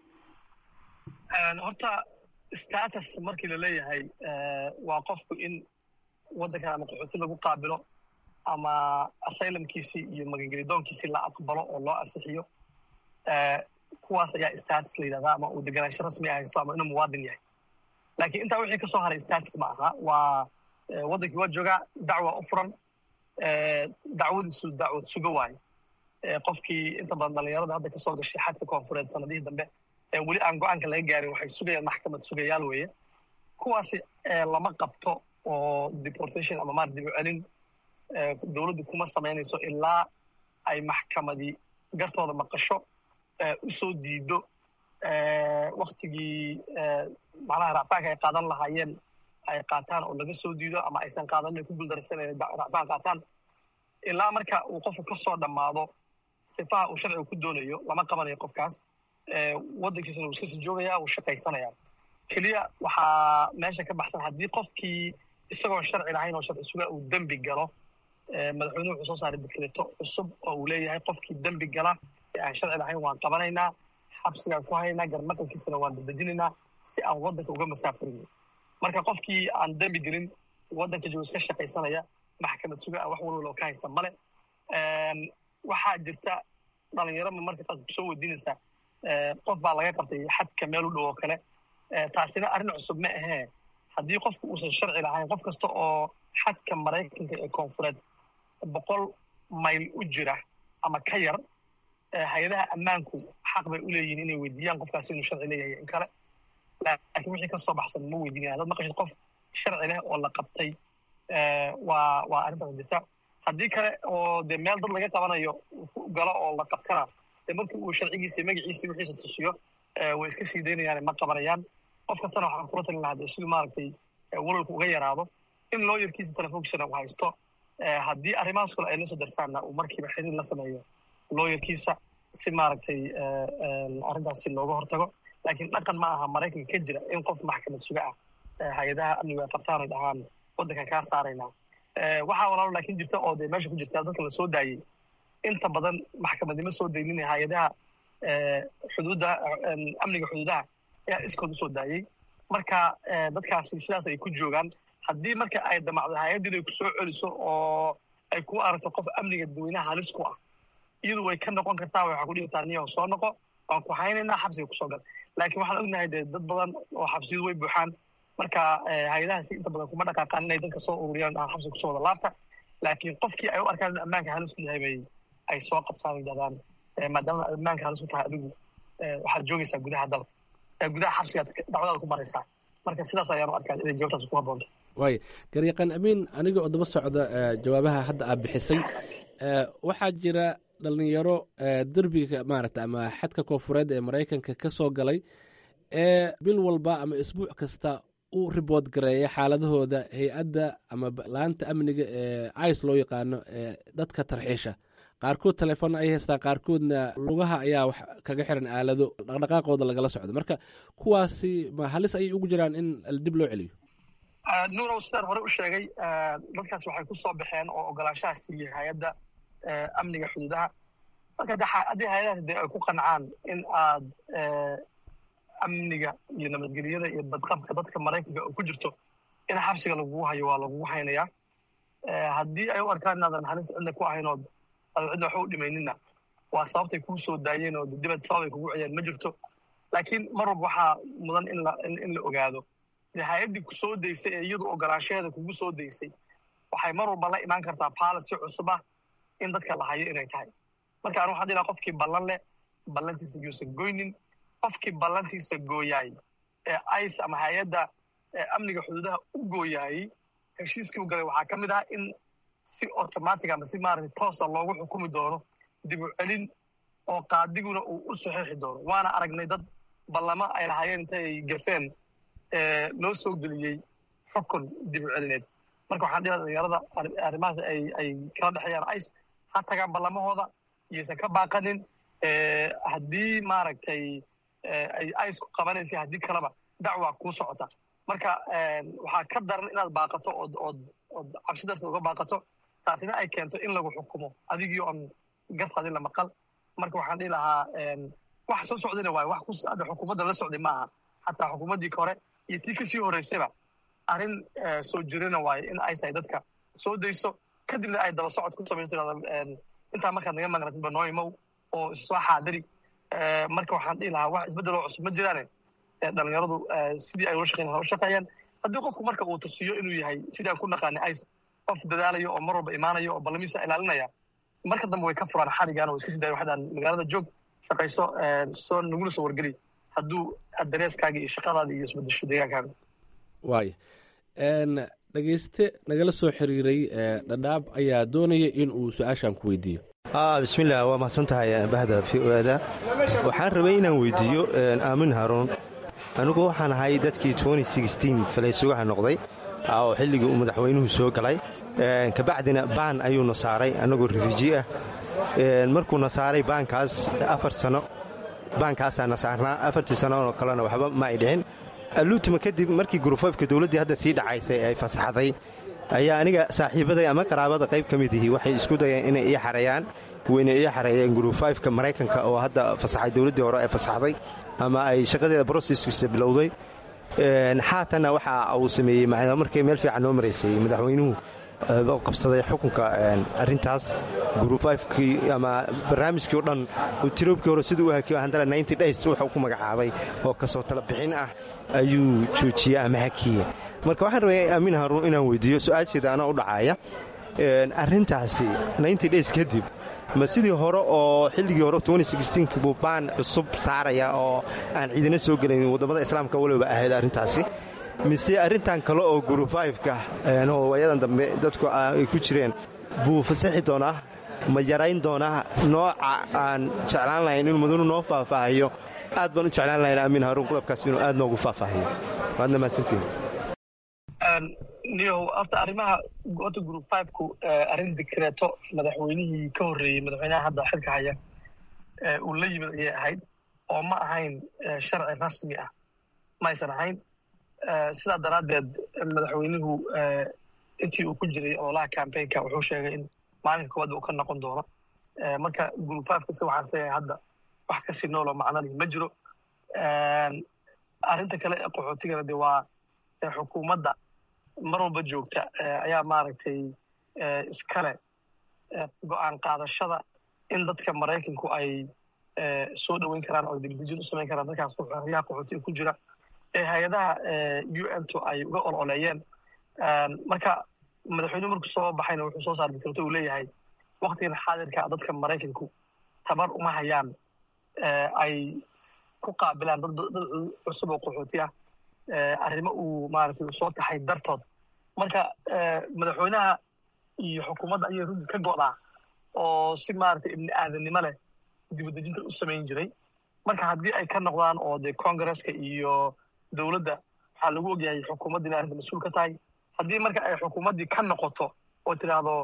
horta status markii la leeyahay waa qofku in waddankan ama qaxooti lagu qaabilo ama asylumkiisii iyo magangelidoonkiisii la aqbalo oo loo ansixiyo. kuwaas ayaa status la yidhahdaa, ama uu deganaansho rasmi ah haysto ama inuu muwaadin yahay. laakiin intaa wixii ka soo haray status ma aha. waa waddankii waa joogaa, dacwa u furan, dacwadiisu dacwad sugo waayo. qofkii inta badan dhallinyarada hadda ka soo gashay xadka koonfureed sanadihii dambe weli aan go-aanka laga gaarin waxay sugayaan maxkamad sugayaal weeye. kuwaasi lama qabto oo deportation ama maar dib u celin dowladdu kuma samaynayso ilaa ay maxkamadii gartooda maqasho, u soo diido waktigii macnaha racfaanka ay qaadan lahaayeen ay qaataan oo laga soo diido, ama aysan qaadan inay ku guuldaraysan inay racfaan qaataan. ilaa marka uu qofku ka soo dhammaado sifaha uu sharciga ku doonayo lama qabanayo qofkaas. waddankiisana wuu iska sii joogayaa, wuu shaqaysanayaa. keliya waxaa meesha ka baxsan haddii qofkii isagoon sharci lahayn oo sharci suga uu dembi galo, madaxweynuhu wuxuu soo saaray dikreeto cusub oo uu leeyahay qofkii dembi gala ee aan sharci lahayn waan qabanaynaa, xabsigaan ku haynaa, garmaqalkiisana waan dadejinaynaa si aan waddanka uga masaafurin. marka qofkii aan dembi gelin waddanka joogo iska shaqaysanaya, maxkamad suga ah wax walwal oo ka haysta male. waxaa jirta dhalinyarama marka qaad kusoo weydiinaysaa qof baa laga qabtay xadka meel u dhow oo kale. taasina arrin cusub ma ahee. haddii qofku uusan sharci lahayn, qof kasta oo xadka maraykanka ee koonfureed 100 mayl u jira ama ka yar, hay-adaha ammaanku xaq bay u leeyihiin inay weydiiyaan qofkaasi inuu sharci leeyahay in kale. laakiin wixii ka soo baxsan ma weydiinayaan. dad maqashid qof sharci leh oo la qabtay waa arrintaas jirta. haddii kale oo dee meel dad laga qabanayo galo oo la qabtana, dee markii uu sharcigiisa magaciisa wixiisa tusiyo way iska sii daynayaan, ma qabanayaan. qof kastana waxaan kula talin lahaa siduu maaragtay walwalka uga yaraado in looyarkiisa telefonkisana uu haysto. haddii arrimahaas kale ay la soo darsaanna uu markiiba xiriir la sameeyo looyarkiisa si maaragtay arrintaasi looga hortago. laakiin dhaqan ma aha maraykanka ka jira in qof maxkamad suga ah hay-adaha amnigu ay qabtaan ay dhahaan waddankan kaa saaraynaa. waxaa walaalo laakiin jirta oo dee meesha ku jirta dadka la soo daayey inta badan maxkamadnimo soo daynina hay-adaha xuduudda amniga xuduudaha ayaa iskood usoo daayey. marka dadkaasi sidaas ay ku joogaan. haddii marka ay damacdo hay-addiidu ay ku soo celiso oo ay ku aragto qof amniga dadweynaha halis ku ah, iyadu way ka noqon kartaa, waxaa ku dhihi kartaa niyo soo noqo, waan ku haynaynaa, xabsiga kusoo gal. laakiin waxaan ognahay dee dad badan oo xabsiyadu way buuxaan, marka hay-adahaasi inta badan kuma dhaqaaqaan inay dadka soo ururiyaan aan xabsiga kusoo wada laabta. laakiin qofkii ay u arkaan in ammaanka halis ku yahay bay ay soo qabtaan yidhahdaan maadaama ammaanka halis ku tahay adigu waxaad joogaysaa gudaha dalka, gudaha xabsigaad dacwadaada ku maraysaa. marka sidaas ayaan u arkaa inay jawaabtaas ku habboonto. waaya garyaqaan amiin, aniga oo daba socda jawaabaha hadda aad bixisay, waxaa jira dhalinyaro derbiga maaragta ama xadka koonfureed ee maraykanka ka soo galay ee bil walba ama isbuuc kasta u ribood gareeya xaaladahooda hay-adda ama la-aanta amniga ee ice loo yaqaano ee dadka tarxiisha. qaarkood telefoon ay haystaan, qaarkoodna lugaha ayaa wax kaga xiran aalado dhaqdhaqaaqooda lagala socdo. marka kuwaasi ma halis ayay ugu jiraan in dib loo celiyo? nuurow sidaan hore u sheegay, dadkaas waxay ku soo baxeen oo ogolaanshaha siiyey hay-adda amniga xuduudaha. marka haddii hay-adahaas dee ay ku qancaan in aad amniga iyo nabadgelyada iyo badqabka dadka maraykanka oo ku jirto in xabsiga lagugu hayo waa lagugu haynayaa. haddii ay u arkaan inaadan halis cidna ku ahayn ood aadan cidna waxba u dhimaynina, waa sababtay kuu soo daayeen oo dibad sabab ay kugu ciyeen ma jirto. laakiin mar walba waxaa mudan in la ogaado hay-addii ku soo daysay ee iyadu ogolaanshaheeda kugu soo daysay waxay mar walba la imaan kartaa policy cusub ah in dadka la hayo inay tahay. marka anu waxaan dhilaha qofkii ballan leh ballantiisa yuusan goynin. qofkii ballantiisa gooyaay ee ice ama hay-adda amniga xuduudaha u gooyaayey heshiiskii u galay waxaa ka mid ah in si automatic ama si maaragtay toosa loogu xukumi doono dib u celin oo qaadiguna uu u saxiixi doono. waana aragnay dad ballamo ay lahaayeen inta ay gafeen loo soo geliyey xukun dib u celineed. marka waxaan dhilaha dhalinyarada arrimahaas ay kala dhexeeyaan ice ha tagaan ballamahooda iyaysan ka baaqanin. haddii maaragtay ay ice ku qabanaysa haddii kaleba dacwaa kuu socota. marka waxaa ka daran inaad baaqato ood cabsi darteed uga baaqato, taasina ay keento in lagu xukumo adigii oon gartaadin la maqal. marka waxaan dhihi lahaa wax soo socdayna waayo wax xukuumadda la socday maaha. xataa xukuumaddii hore iyo tii kasii horeysayba arrin soo jirina waayo in ice ay dadka soo dayso kadibna ay daba socod ku samayso intaa markaad naga maqnatidba noo imow oo issoo xaadiri. marka waxaan dhihi lahaa wax isbeddeloo cusub ma jiraane dhalinyaradu sidii ay ula shaqeyn u shaqeeyaan. haddii qofku marka uu tusiyo inuu yahay sidii aan ku naqaanay ice qof dadaalayo oo mar walba imaanayo oo ballamiisa ilaalinaya, marka dambe way ka furaan xarigaan oo iska sii daaya waxdaan magaalada joog shaqayso soo nagula soo wargeli hadduu dareeskaaga iyo shaqadaada iyo isbedesho deegaankaaga. waaya dhegeyste nagala soo xiriiray dhadhaab ayaa doonaya in uu su-aashaan ku weydiiyo. bismillaah, waa mahadsan tahay bahda v-oada. waxaan rabay inaan weydiiyo aamin haruun. anigu waxaan ahay dadkii falaysugaha noqday oo xilligii uu madaxweynuhu soo galay, kabacdina baan ayuuna saaray annagoo rifuuji ah. markuuna saaray baankaas 4 sano baankaasaana saarnaa. 4tii sanoo kalena waxba ma ay dhicin. alluutima kadib markii gurufafka dowladdii hadda sii dhacaysay ay fasaxday ayaa aniga saaxiibaday ama qaraabada qayb ka mid ihi waxay isku dayeen inay ii xareeyaan. wayna ii xareeyeen gurufafka maraykanka oo hadda fasaxay dowladdii hore ee fasaxday ama ay shaqadeeda broseskiisa bilowday. xaatanna waxa uu sameeyey markay meel fiican noo maraysay madaxweynuhu qabsaday xukunka arrintaas gurufafkii ama barnaamijkii o dhan tiroobkii hore siduu u hakiyo handala 90 days wuxuu ku magacaabay oo kasoo tala bixin ah ayuu joojiyey ama hakiye. marka waxaan rabay aamin haruun inaan weydiiyo su-aasheeda anaa u dhacaaya arrintaasi 90 days kadib ma sidii hore oo xilligii hore buu baan cusub saaraya oo aan ciidana soo gelayn waddamada islaamka waliba ahayd arrintaasi, mise arrintan kale oo gurufayfka oo waayadan dambe dadku ay ku jireen buu fasaxi doonaa ma yarayn doonaa? nooca aan jeclaan lahayn inuu mudanu noo faahfaahiyo aad baan u jeclaan lahayn aamin haruun qodobkaas inuu aad noogu faahfaahiyo. waadna mahadsantiin. niyow horta arrimaha horta group 5ku arrin dikreeto madaxweynihii ka horreeyey madaxweynaha hadda xilka haya uu la yimid ayay ahayd oo ma ahayn sharci rasmi ah ma aysan ahayn. sidaa daraaddeed madaxweynuhu intii uu ku jiray ololaha campaignka wuxuu sheegay in maalinka koowaad uu ka noqon doono. marka group 5 kasi waxaan leeyahay hadda wax kasii nooloo macnaliis ma jiro. arrinta kale ee qaxootigana de waa xukuumadda mar walba joogta ayaa maaragtay iskale go-aan qaadashada in dadka maraykanku ay soo dhoweyn karaan oo degdejin u samayn karaan dadkaas xeryaha qaxootiga ku jira ee hay-adaha un-tu ay uga ololeeyeen. marka madaxweynuhu markuu soo baxayna wuxuu soo saaray dekreto uu leeyahay waktigan xaadirka dadka maraykanku tabar uma hayaan ay ku qaabilaan dad cusub oo qaxooti ah arrimo uu maaragtay soo taxay dartood. marka madaxweynaha iyo xukuumadda ayay runtii ka go'daa oo si maaragtay ibni aadannimo leh dibadejinta u samayn jiray. marka haddii ay ka noqdaan oo dee congresska iyo dowladda waxaa lagu ogyahay xukuumadda inay arrinta mas-uul ka tahay. haddii marka ay xukuumaddii ka noqoto oo tidhaahdo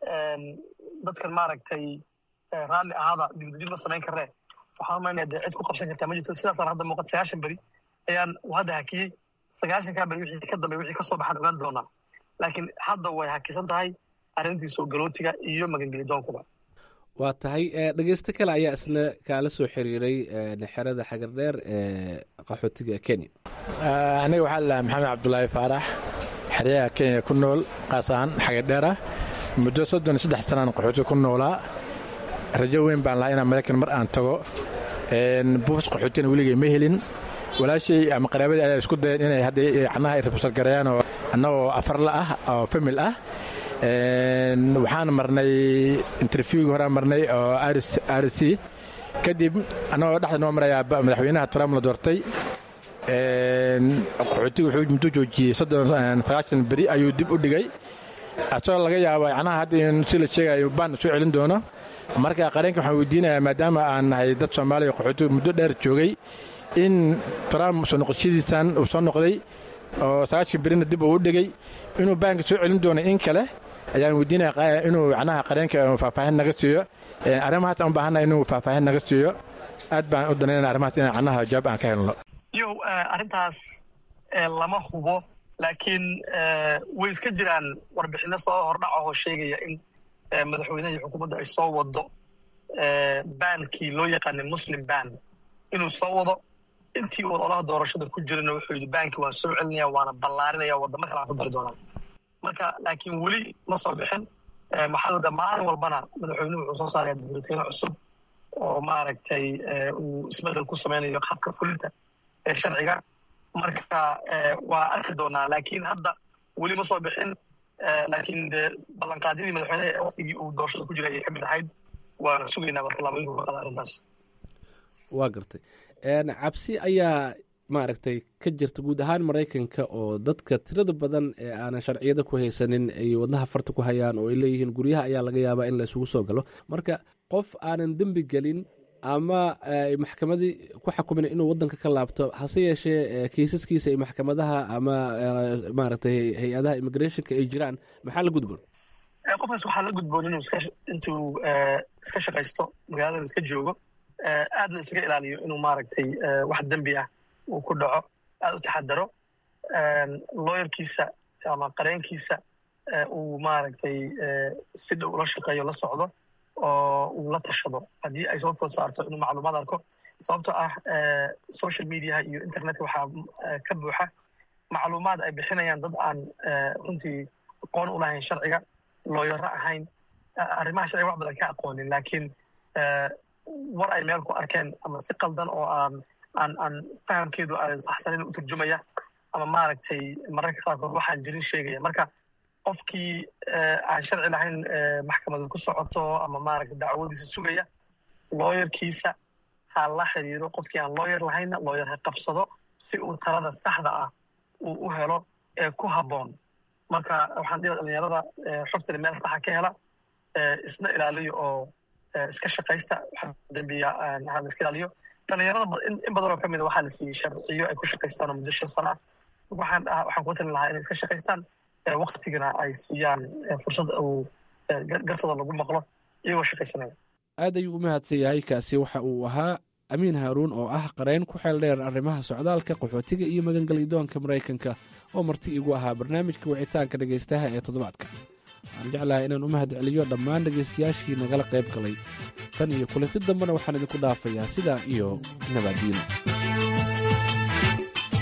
dadkan maaragtay raalli ahaada dibadejin ma samayn karree, waxaan umaynaya dee cid ku qabsan kartaa ma jirto. sidaasaan hadda muuqata 90 beri ayaan hadda hakiyey. 90kaa beri wixii ka dambeey wixii ka soo baxaan ogaan doonaa, laakiin hadda way hakisan tahay arrintii soo galootiga iyo magangelidoonkuba. waa tahay dhegeysto kale ayaa isna kaala soo xiriiray xerada xagardheer ee qaxootiga kenya. aniga waxaa la maxamed cabdulaahi faarax, xeryaha kenya ku nool, qaas ahaan xagardheerah. muddo 33 sanaan qaxootiga ku noolaa. rajo weyn baan lahaa inaan maraykan mar aan tago. buufis qaxootigana weligay ma helin. walaashay ama qaraabadii ayaa isku dayeen inay hadda canaha ay rabsal gareeyaan oo annagoo afarla ah oo famil ah. waxaan marnay interviewgii horaan marnay oo RC kadib annagoo dhexda noo marayaa madaxweynaha Trump la doortay. qaxootiga wuxuu muddo joojiyey 90 beri ayuu dib u dhigay, asagoo laga yaabaa canaha hadda in si la sheegayo baan soo celin doono. marka qareenka waxaan weydiinayaa maadaama aan nahay dad Soomaaliya qaxootiga muddo dheer joogay in Trump soo noqoshadiisan uu soo noqday oo 90 berina dib u dhigay inuu baanka soo celin doono in kale ayaan weydiinayaa inuu canaha qareenka faahfaahin naga siiyo. arrimahaas aan u baahanahay inuu faahfaahin naga siiyo. aad baan u danaynaa arrimahaas in canaha jawaab aan ka helno. arrintaas lama hubo, laakiin way iska jiraan warbixino soo hordhac oo sheegaya in madaxweynaha iyo xukuumadda ay soo wado baankii loo yaqaanay muslim ban inuu soo wado. intii uu ololaha doorashada ku jirana wuxuu yidhi baankii waan soo celinaya waana ballaarinaya waddamo kale aan ku dari doonaa. marka laakiin weli ma soo bixin. maxaa maalin walbana madaxweynuhu wuxuu soo saaraya dibadejino cusub oo maaragtay uu isbedel ku samaynayo qaabka fulinta ee sharciga. marka waa arki doonaa, laakiin hadda weli ma soo bixin. laakiin dee ballanqaadyadii madaxweynaha ee waqtigii uu doorashada ku jiray ayay ka mid ahayd. waana sugaynaa barlaamaanku ka qada arrintaas. waa gartay. cabsi ayaa maaragtay ka jirta guud ahaan maraykanka oo dadka tirada badan ee aanan sharciyada ku haysanin ay wadnaha farta ku hayaan oo ay leeyihiin guryaha ayaa laga yaabaa in la isugu soo galo. marka qof aanan dembi gelin ama maxkamadii ku xukumin inuu wadanka ka laabto, hase yeeshee kiisaskiisa ay maxkamadaha ama maaragtay hay-adaha immigrationka ay jiraan, maxaa la gudboon? qofkaas waxaa la gudboon intuu iska shaqaysto, magaaladan iska joogo, aadna isaga ilaaliyo inuu maaragtay wax dembi ah uu ku dhaco, aad u taxadaro. lawyerkiisa ama qareenkiisa uu maaragtay si dhow ula shaqeeyo, la socdo oo uu la tashado haddii ay soo food saarto inuu macluumaad arko. sababtoo ah social mediaha iyo internetka waxaa ka buuxa macluumaad ay bixinayaan dad aan runtii aqoon u lahayn sharciga, looyaro ahayn, arrimaha sharciga wax badan ka aqoonin, laakiin war ay meel ku arkeen ama si qaldan oo aan fahamkeedu aan saxsanin u turjumaya ama maaragtay mararka qaarkood waxaan jirin sheegaya. marka qofkii aan sharci lahayn maxkamada ku socoto ama maaragtay dacwadiisa sugaya, looyarkiisa ha la xiriiro. qofkii aan looyar lahaynna looyar ha qabsado si uu talada saxda ah uu u helo ee ku habboon. marka waxaan dhihi dhalinyarada xogtani meel saxa ka hela, isna ilaaliyo oo iska shaqaysta, waxa dambiya ha la iska ilaaliyo. dhalinyarada in badan oo ka mid a waxaa la siiyey sharciyo ay ku shaqaystaan oo muddo 5 sano ah. waxaan kuga talin lahaa inay iska shaqaystaan, waktigana ay siiyaan fursad uu gartooda lagu maqlo iyagoo shaqaysanaya. aad ayuu u mahadsan yahay. kaasi waxa uu ahaa amiin haaruun oo ah qareen ku xeel dheer arrimaha socdaalka, qaxootiga iyo magangelyadoonka maraykanka oo marti igu ahaa barnaamijka wicitaanka dhegaystaha ee toddobaadka. waxaan jeclahay inaan u mahad celiyo dhammaan dhegaystayaashii nagala qayb galay. tan iyo kulanti dambena waxaan idinku dhaafayaa sidaa iyo nabaddiino.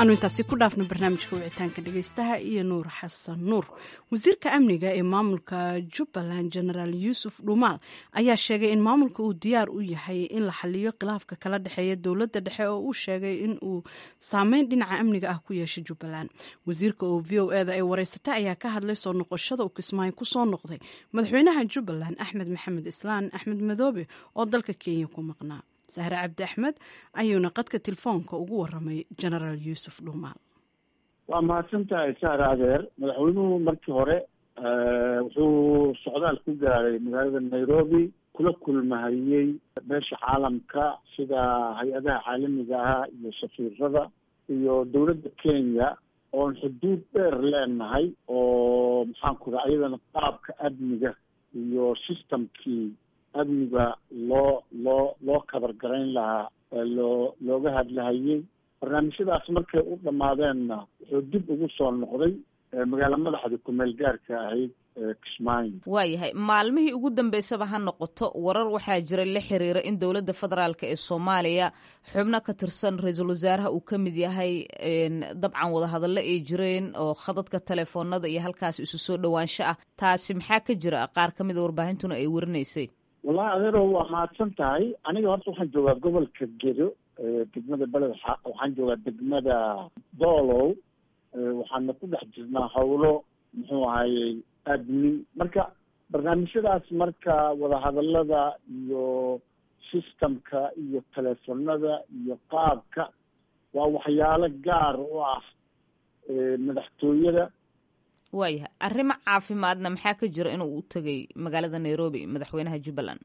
anu intaasi ku dhaafno barnaamijka wicitaanka dhegeystaha iyo nuur xasan nuur. wasiirka amniga ee maamulka jubbaland jenaraal yuusuf dhuumaal ayaa sheegay in maamulka uu diyaar u yahay in la xaliyo khilaafka kala dhexeeya dowladda dhexe oo uu sheegay in uu saameyn dhinaca amniga ah ku yeeshay jubbaland. wasiirka oo v o eda ay wareysatay ayaa ka hadlay soo noqoshada uu kismaayo kusoo noqday madaxweynaha jubbaland axmed maxamed islaan axmed madoobe oo dalka kenya ku maqnaa. sahre cabdi axmed ayuuna qadka telefoonka ugu waramay jenaraal yuusuf dhuumaal. waa mahadsan tahay sahre adeer. madaxweynuhu markii hore wuxuu socdaal ku gaaray magaalada nairobi, kula kulmahayey beesha caalamka sida hay-adaha caalamiga ah iyo safiirada iyo dowladda kenya oon xuduud dheer leenahay oo maxaanku raa iyadana qaabka amniga iyo systemkii amniga loo kabargarayn lahaa looga hadlahayey. barnaamijyadaas markay u dhammaadeenna wuxuu dib ugu soo noqday magaalo madaxda kumeel gaarka ahayd kismaayo. waayahay, maalmihii ugu dambeysaba ha noqoto warar waxaa jira la xiriira in dowladda federaalk ee soomaaliya xubno ka tirsan ra-iisul wasaaraha uu ka mid yahay dabcan wadahadallo ay jireen oo khadadka telefoonada iyo halkaas isu soo dhowaansho ah. taasi maxaa ka jira? qaar ka mida warbaahintuna ay warinaysay. wallahi adeero waa mahadsan tahay. aniga horta waxaan joogaa gobolka gedo, degmada beled waxaan joogaa degmada doolow, waxaana ku dhex jirnaa howlo muxuu ahayey admin. marka barnaamijyadaas marka wadahadalada iyo systemka iyo telefonada iyo qaabka waa waxyaalo gaar u ah madaxtooyada. waayahay, arrimo caafimaadna maxaa ka jira inuu u tegay magaalada nairobi madaxweynaha jubbaland?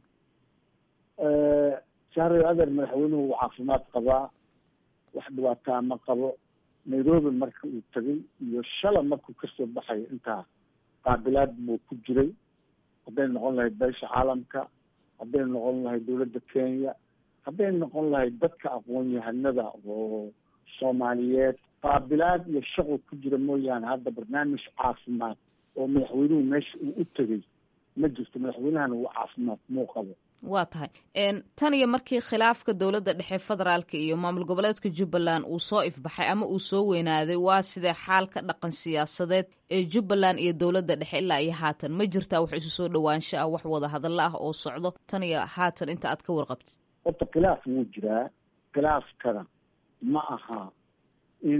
sahre adeer, madaxweynuhu uu caafimaad qabaa, wax dhibaataa ma qabo. nairobi marka uu tegay iyo shala markuu kasoo baxay intaa qaabilaad buu ku jiray, hadday noqon lahayd beesha caalamka, hadday noqon lahayd dowladda kenya, hadday noqon lahayd dadka aqoon-yahanada oo soomaaliyeed. qaabilaad iyo shaqo ku jira mooyaane hadda barnaamij caafimaad oo madaxweynuhu meesha uu u tegay ma jirto. madaxweynahana uu caafimaad muu qabo. waa tahay, tan iyo markii khilaafka dowladda dhexe federaalka iyo maamul goboleedka jubbaland uu soo ifbaxay ama uu soo weynaaday, waa sidee xaalka dhaqan siyaasadeed ee jubbaland iyo dowladda dhexe ilaa iyo haatan? ma jirtaa wax isu soo dhowaansho ah, wax wada hadallo ah oo socdo tan iyo haatan inta aad ka warqabtid? horta khilaaf wuu jiraa. khilaafkana ma aha in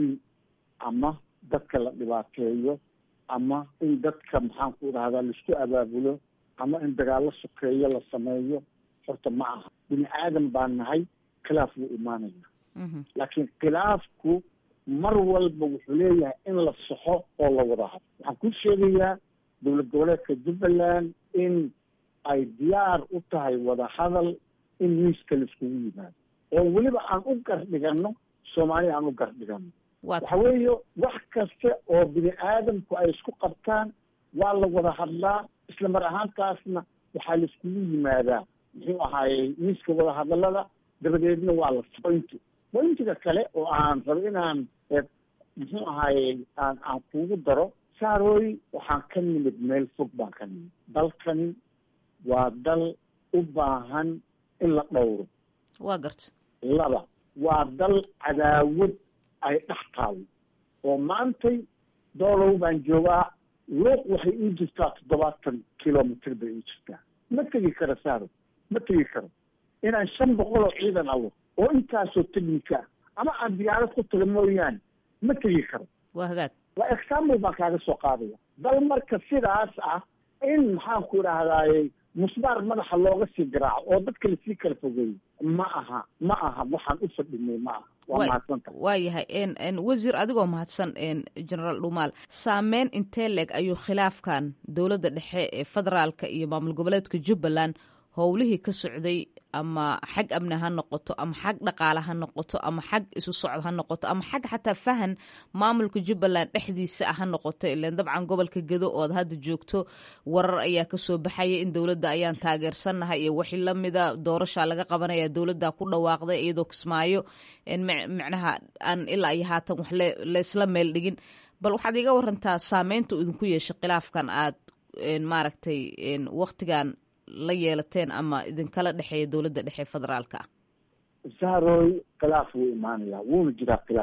ama dadka la dhibaateeyo ama in dadka maxaanku dhahdaa laisku abaabulo ama in dagaallo sokeeyo la sameeyo. horta ma aha. bini aadan baan nahay, khilaaf wuu imaanaya. laakiin khilaafku mar walba wuxuu leeyahay in la saxo oo la wada hadlo. waxaan ku sheegayaa dowlad goboleedka jubbaland in ay diyaar u tahay wada hadal, in miiska laiskugu yimaado oo weliba aan u gardhigano soomaaliya aan u gardhigano. waxa weeye wax kasta oo bini aadamku ay isku qabtaan waa la wada hadlaa, isla mar ahaantaasna waxaa laiskugu yimaadaa muxuu ahaayey miiska wada hadalada, dabadeedna waa la pointiga kale oo aan rabo inaan muxuu ahaayey aan kuugu daro. saarooy, waxaan ka nimid meel fog baan ka nimid. dalkani waa dal u baahan in la dhowro. waa garta. laba, waa dal cadaawad ay dhex taalo oo maantay doolow baan joogaa, luuq waxay ii jirtaa 70 kilomitr bay ii jirtaa. ma tegi karo saaro, ma tegi karo inaan 500 oo ciidan alo oo intaasoo technica ama aan diyaarad ku taga mooyaane ma tegi karo. waa hagaag. waa example baan kaaga soo qaadaya. dal marka sidaas ah in maxaanku idhahdaaye musbaar madaxa looga sii garaaco oo dadka lasii kala fogeeyo ma aha waxaan u fadhinay ma aha. waa mahadsanta. waayahay, wasiir adigoo mahadsan generaal dhuumaal, saameyn intee leeg ayuu khilaafkan dowladda dhexe ee federaalka iyo maamul goboleedka jubbaland howlihii ka socday ama xag amni ha noqoto ama xag dhaqaale ha noqoto ama xag isu socod ha noqoto ama xag xataa fahan maamulka jubbaland dhexdiisa ha noqoto? ilaan dabcan gobolka gedo ood hadda joogto warar ayaa kasoo baxaya in dowladda ayaan taageersannahay iyo wixii lamida, doorashaa laga qabanaya, dowladda ku dhawaaqday iyadoo kismaayo micnaha aan ilaa iyo haatan wax laysla meel dhigin. bal waxaad iga warantaa saameynta idinku yeeshay khilaafkan aad maaragtay waktigan la yeelateen ama idinkala dhexeeya dowladda dhexe federaalka ah? saarooy, khilaaf wuu imaanayaa, wuuna jiraa khilaaf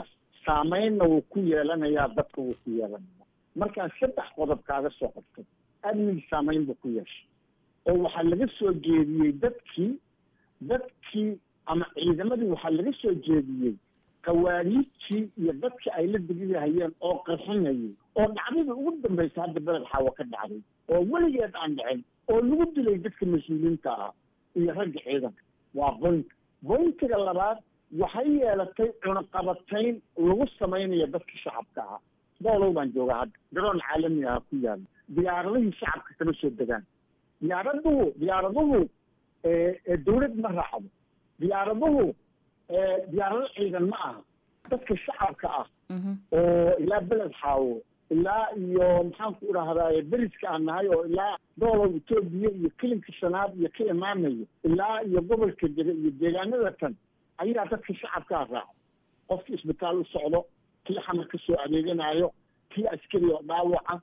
saamaynna wuu ku yeelanayaa, dadka wuu ku yeelanaya. markaan 3 qodob kaaga soo qabtay, amniga saamayn buu ku yeeshay oo waxaa laga soo jeediyey dadkii ama ciidamadii waxaa laga soo jeediyey qawaaniidtii iyo dadkii ay la degidahayeen oo qarxinayay oo dhacdadii ugu dambaysa hadda beled xaawo ka dhacday oo weligeed aan dhicin oo lagu dilay dadka mas-uuliyiinta ah iyo ragga ciidanka. waa boyntiga labaad waxay yeelatay cunaqabatayn lagu samaynayo dadka shacabka ah. doolow baan joogaa hadda, garoon caalami ah ku yaala, diyaaradihii shacabka kama soo degaan. diyaaraduhu dawlad ma raacdo, diyaarado ciidan ma aha. dadka shacabka ah oo ilaa beled xaawo ilaa iyo maxaan ku idhaahdaa beriska aan nahay oo ilaa doolow Etoobiya iyo kilinka shanaad iyo ka imaanayo ilaa iyo gobolka dega iyo deegaanada tan ayaa dadka shacabka ah raaco. qofkii isbitaal u socdo, kii xamar ka soo adeeganayo, kii askari oo dhaawaca,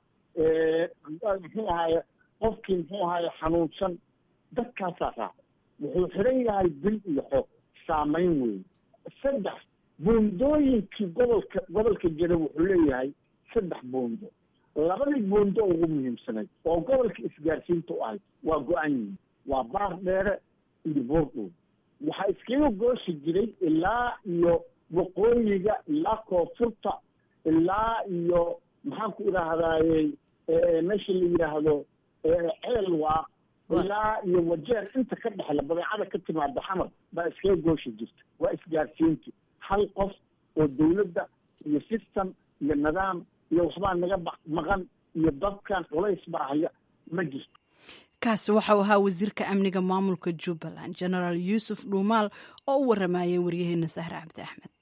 qofkii xanuunsan, dadkaasaa raaco. wuxuu xiran yahay dil iyo xoog, saamayn weyn. 3 buundooyinkii gobolka jira wuxuu leeyahay 3 buundo. 2 buundo ugu muhiimsanayd oo gobolka isgaarsiinta u ahayd waa go-an yihiin, waa baar dheere iyo boordhow. waxaa iskaga gooshi jiray ilaa iyo waqooyiga, ilaa koonfurta, ilaa iyo maxaan ku idhaahdaaye meesha la yidhaahdo ceelwaaq, ilaa iyo wajeer inta ka dhexla badeecada ka timaada xamar baa iskaga gooshi jirta. waa isgaarsiinta. hal qof oo dawladda iyo system iyo nidaam iyo waxbaa naga maqan iyo dadkan culays baa haya ma jirto. kaasi waxau ahaa wasiirka amniga maamulka Jubbaland General Yuusuf Dhuumaal oo u waramayay waryaheena Sahra Cabdi Axmed.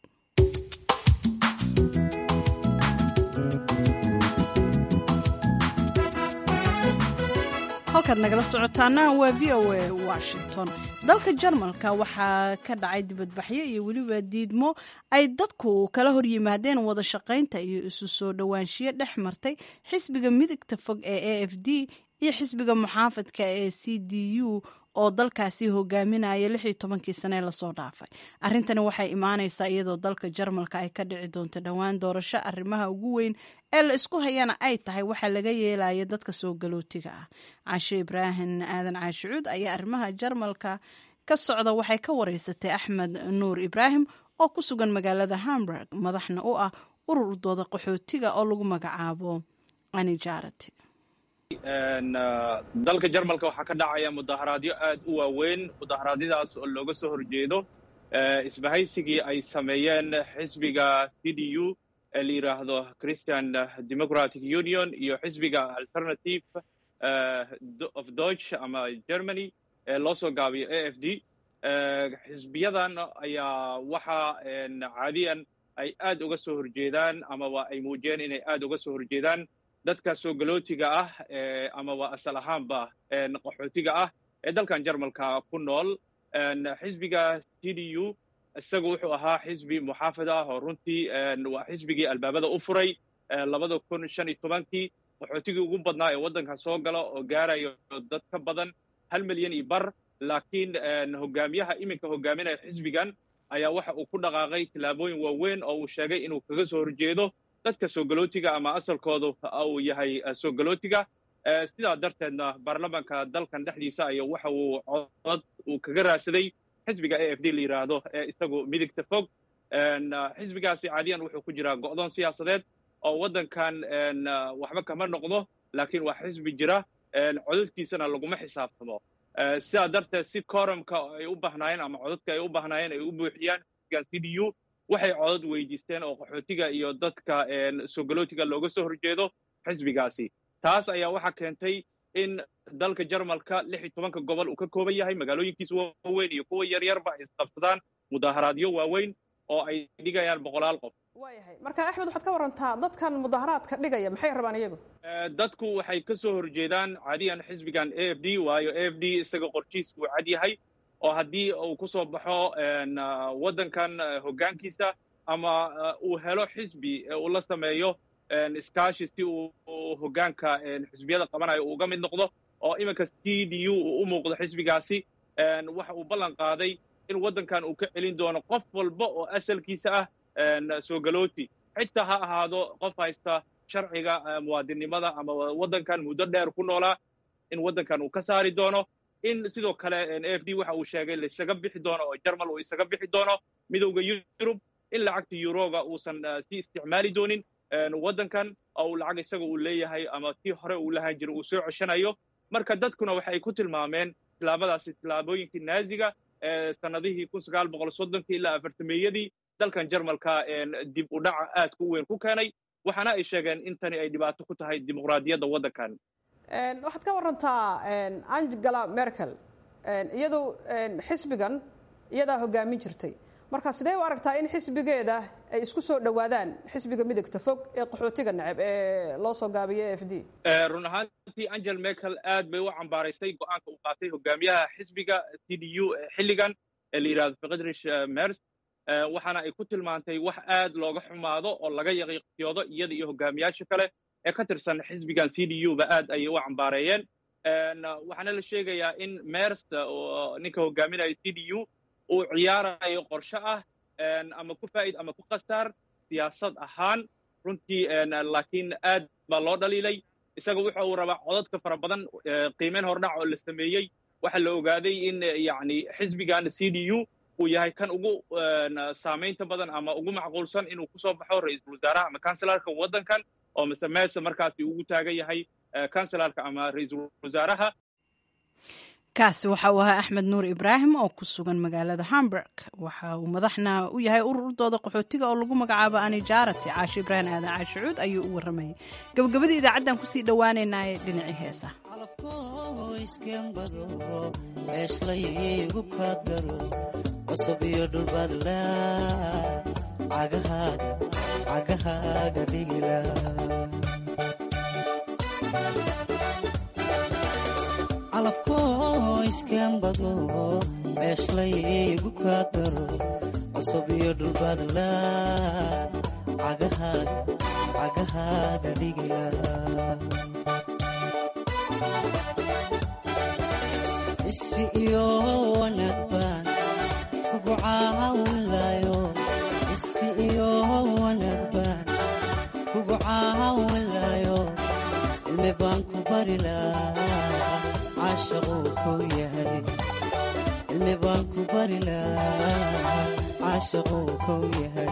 halkaad nagala socotaana waa VOA Washington. dalka Jarmalka waxaa ka dhacay dibadbaxyo iyo weliba diidmo ay dadku kala hor yimaadeen wada shaqaynta iyo isu soo dhawaanshiyo dhex martay xisbiga midigta fog ee AFD iyo xisbiga muxaafadka ee CDU oo dalkaasi hogaaminaya 16 sane lasoo dhaafay. arrintani waxay imaanaysaa iyadoo dalka Jarmalka ay ka dhici doonto dhawaan doorasho arrimaha ugu weyn ee la isku hayana ay tahay waxa laga yeelaya dadka soo galootiga ah. Caashe Ibraahim Aadan Caashuud ayaa arrimaha Jarmalka ka socda waxay ka wareysatay Axmed Nuur Ibraahim oo ku sugan magaalada Hamburg, madaxna u ah urur dooda qaxootiga oo lagu magacaabo Anijarati. dalka Jarmalka waxaa ka dhacaya mudaharaadyo aad u waaweyn. mudaharaadyadaas oo looga soo horjeedo isbahaysigii ay sameeyeen xisbiga CDU ee la yidhaahdo Christian Democratic Union iyo xisbiga Alternative of Deutsch ama Germany ee loo soo gaabiyo AFD. xisbiyadan ayaa waxa caadiyan ay aad uga soo horjeedaan amaba ay muujiyeen inay aad uga soo horjeedaan dadka soo galootiga ah ama waa asal ahaanba qaxootiga ah ee dalkan Jarmalka ku nool. xisbiga CDU isagu wuxuu ahaa xisbi muxaafid ah oo runtii waa xisbigii albaabada u furay 2015 qaxootigii ugu badnaa ee waddanka soo gala oo gaarayo dad ka badan 1 milyan iyo bar. laakiin hogaamiyaha iminka hogaaminaya xisbigan ayaa waxa uu ku dhaqaaqay tillaabooyin waaweyn oo uu sheegay inuu kaga soo horjeedo dadka soo galootiga ama asalkoodu uu yahay soo galootiga. sidaa darteedna baarlamaanka dalkan dhexdiisa ayaa waxa uu cod uu kaga raadsaday xisbiga AFD la yidhaahdo ee isagu midigta fog. xisbigaasi caadiyan wuxuu ku jiraa go'doon siyaasadeed oo waddankan waxba kama noqdo, laakiin waa xisbi jira, codadkiisana laguma xisaabtamo. sidaa darteed si quorumka ay u bahnaayeen ama codadka ay u bahnaayeen ay u buuxiyaan CDU waxay codad weydiisteen oo qaxootiga iyo dadka soo galootiga looga soo horjeedo xisbigaasi. taas ayaa waxaa keentay in dalka Jarmalka 16 gobol uu ka kooban yahay, magaalooyinkiisa waaweyn iyo kuwa yaryarba ay isqabsadaan mudaharaadyo waaweyn oo ay dhigayaan 100 qof. waayahay marka Axmed waxaad ka warantaa dadkan mudaharaadka dhigaya maxay rabaan iyagu? dadku waxay ka soo horjeedaan caadiyan xisbigan AFD, waayo AFD isaga qorshiis uu cad yahay oo haddii uu ku soo baxo waddankan hoggaankiisa ama uu helo xisbi uu la sameeyo iskaashi si uu hoggaanka xisbiyada qabanayo uga mid noqdo oo iminka CDU uu u muuqdo xisbigaasi. waxa uu ballan qaaday in waddankan uu ka celin doono qof walba oo asalkiisa ah soo galooti xitaa ha ahaado qof haysta sharciga muwaadinnimada ama waddankan muddo dheer ku noolaa in waddankan uu ka saari doono in sidoo kale AFD waxa uu sheegay la isaga bixi doono oo Jarmal uu isaga bixi doono midowga Yurub in lacagta yuroga uusan sii isticmaali doonin waddankan oo lacag isaga uu leeyahay ama tii hore uu lahaan jiray uu soo ceshanayo marka dadkuna waxay ku tilmaameen tilaabadaasi tilaabooyinkii naaziga sanadihii 1930 ilaa 40meeyadii dalkan Jarmalka dib u dhaca aad ku weyn ku keenay waxaana ay sheegeen in tani ay dhibaato ku tahay dimuqraadiyadda waddankan waxaad ka warantaa Angela Merkel iyadoo xisbigan iyadaa hogaamin jirtay marka sidee u aragtaa in xisbigeeda ay isku soo dhawaadaan xisbiga midagta fog ee qaxootiga nacab ee loo soo gaabiyay AFD run ahaantii Angela Merkel aad bay u cambaaraysay go'aanka uu qaatay hogaamiyaha xisbiga CDU xilligan ee la yiraahdo Friedrich Merz waxaana ay ku tilmaantay wax aad looga xumaado oo laga yaqiiqtiyoodo iyada iyo hogaamiyaasha kale ee ka tirsan xisbigan CDU ba aad ay u cambaareeyeen waxaana la sheegayaa in Merz oo ninka hogaaminaya CDU uu ciyaarayo qorshe ah ama ku faa'id ama ku khasaar siyaasad ahaan runtii laakiin aad baa loo dhaliilay isaga waxa uu rabaa codadka fara badan qiimeyn hordhac oo la sameeyey waxa la ogaaday in yacni xisbigan CDU uu yahay kan ugu saamaynta badan ama ugu macquulsan inuu ku soo baxo ra'iisul wasaaraha ama kanselarka waddankan oo meesha markaasi ugu taagan yahay kanselarka ama ra'iisul wasaaraha kaasi waxa uu ahaa Axmed Nuur Ibraahim oo ku sugan magaalada Hamburg waxa uu madaxna u yahay ururdooda qaxootiga oo lagu magacaabo Anijarati Caashi Ibraahim Aadan Caashuud ayuu u waramayay gabagabadii idaacaddan ku sii dhawaaneynaa dhinacii heesa cusub iyo dhulbadla cagahaaga dhigila calafkoo iskembado ceeshlaygu kaa daro cusub iyo dhulbadla cagahaaga dhigila isi iyo wanagbaan kugu caawinlayo isi iyo wanagbaan kugu caawinlayo ilmi baan ku bari lahaa caashaquu kow yahay ilmi baan ku bari lahaa caashaquu kow yahay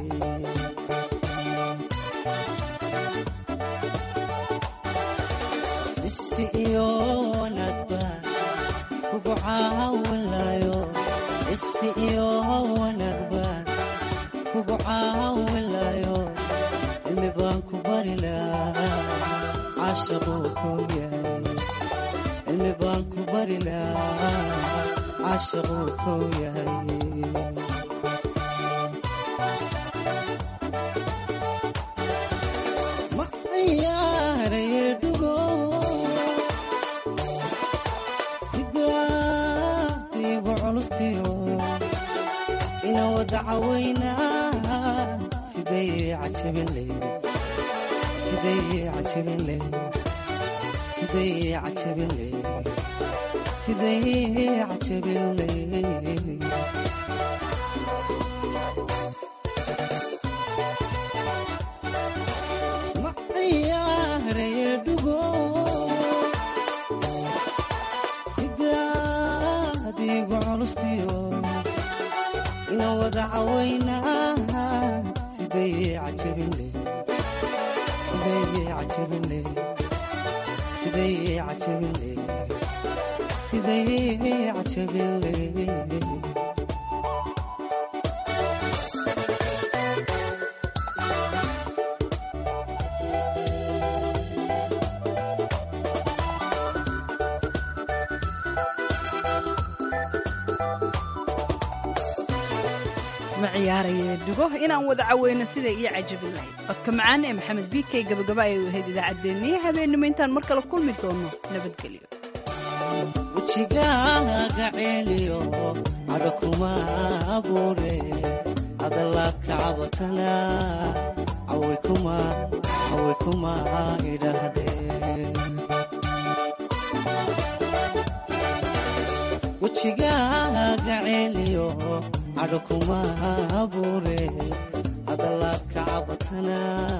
isi iyo wanagbaan kugu caawinlayo isi iyo wanagbaan kugu caawinlayo ilmi baan ku bari lahaa caashaquu kow yahay ilmi baan ku bari lahaa caashaquu kow yahay ma ciyaaraye dhugo sidaadiigu culustiyo ina wada cawaynaa siday cajabin leyd ma ciyaaraye dhugo sidaadiigu culustiyo ina wada cawaynaa siday cajabin leyd ma ciyaaraye dhugo inaan wada caweyno sida ii cajabin lahayd codka macaan ee maxamed biikay gabagaba ay u ahayd idaacaddeenniyo habeenimo intaan mar kale kulmi doono nabadgelyo wejigaaga ceeliyo cadho kuma abuure hadalaad ka cabatana caway kuma idhaahdeen wejigaaga ceeliyo cadho kuma abuure cabatana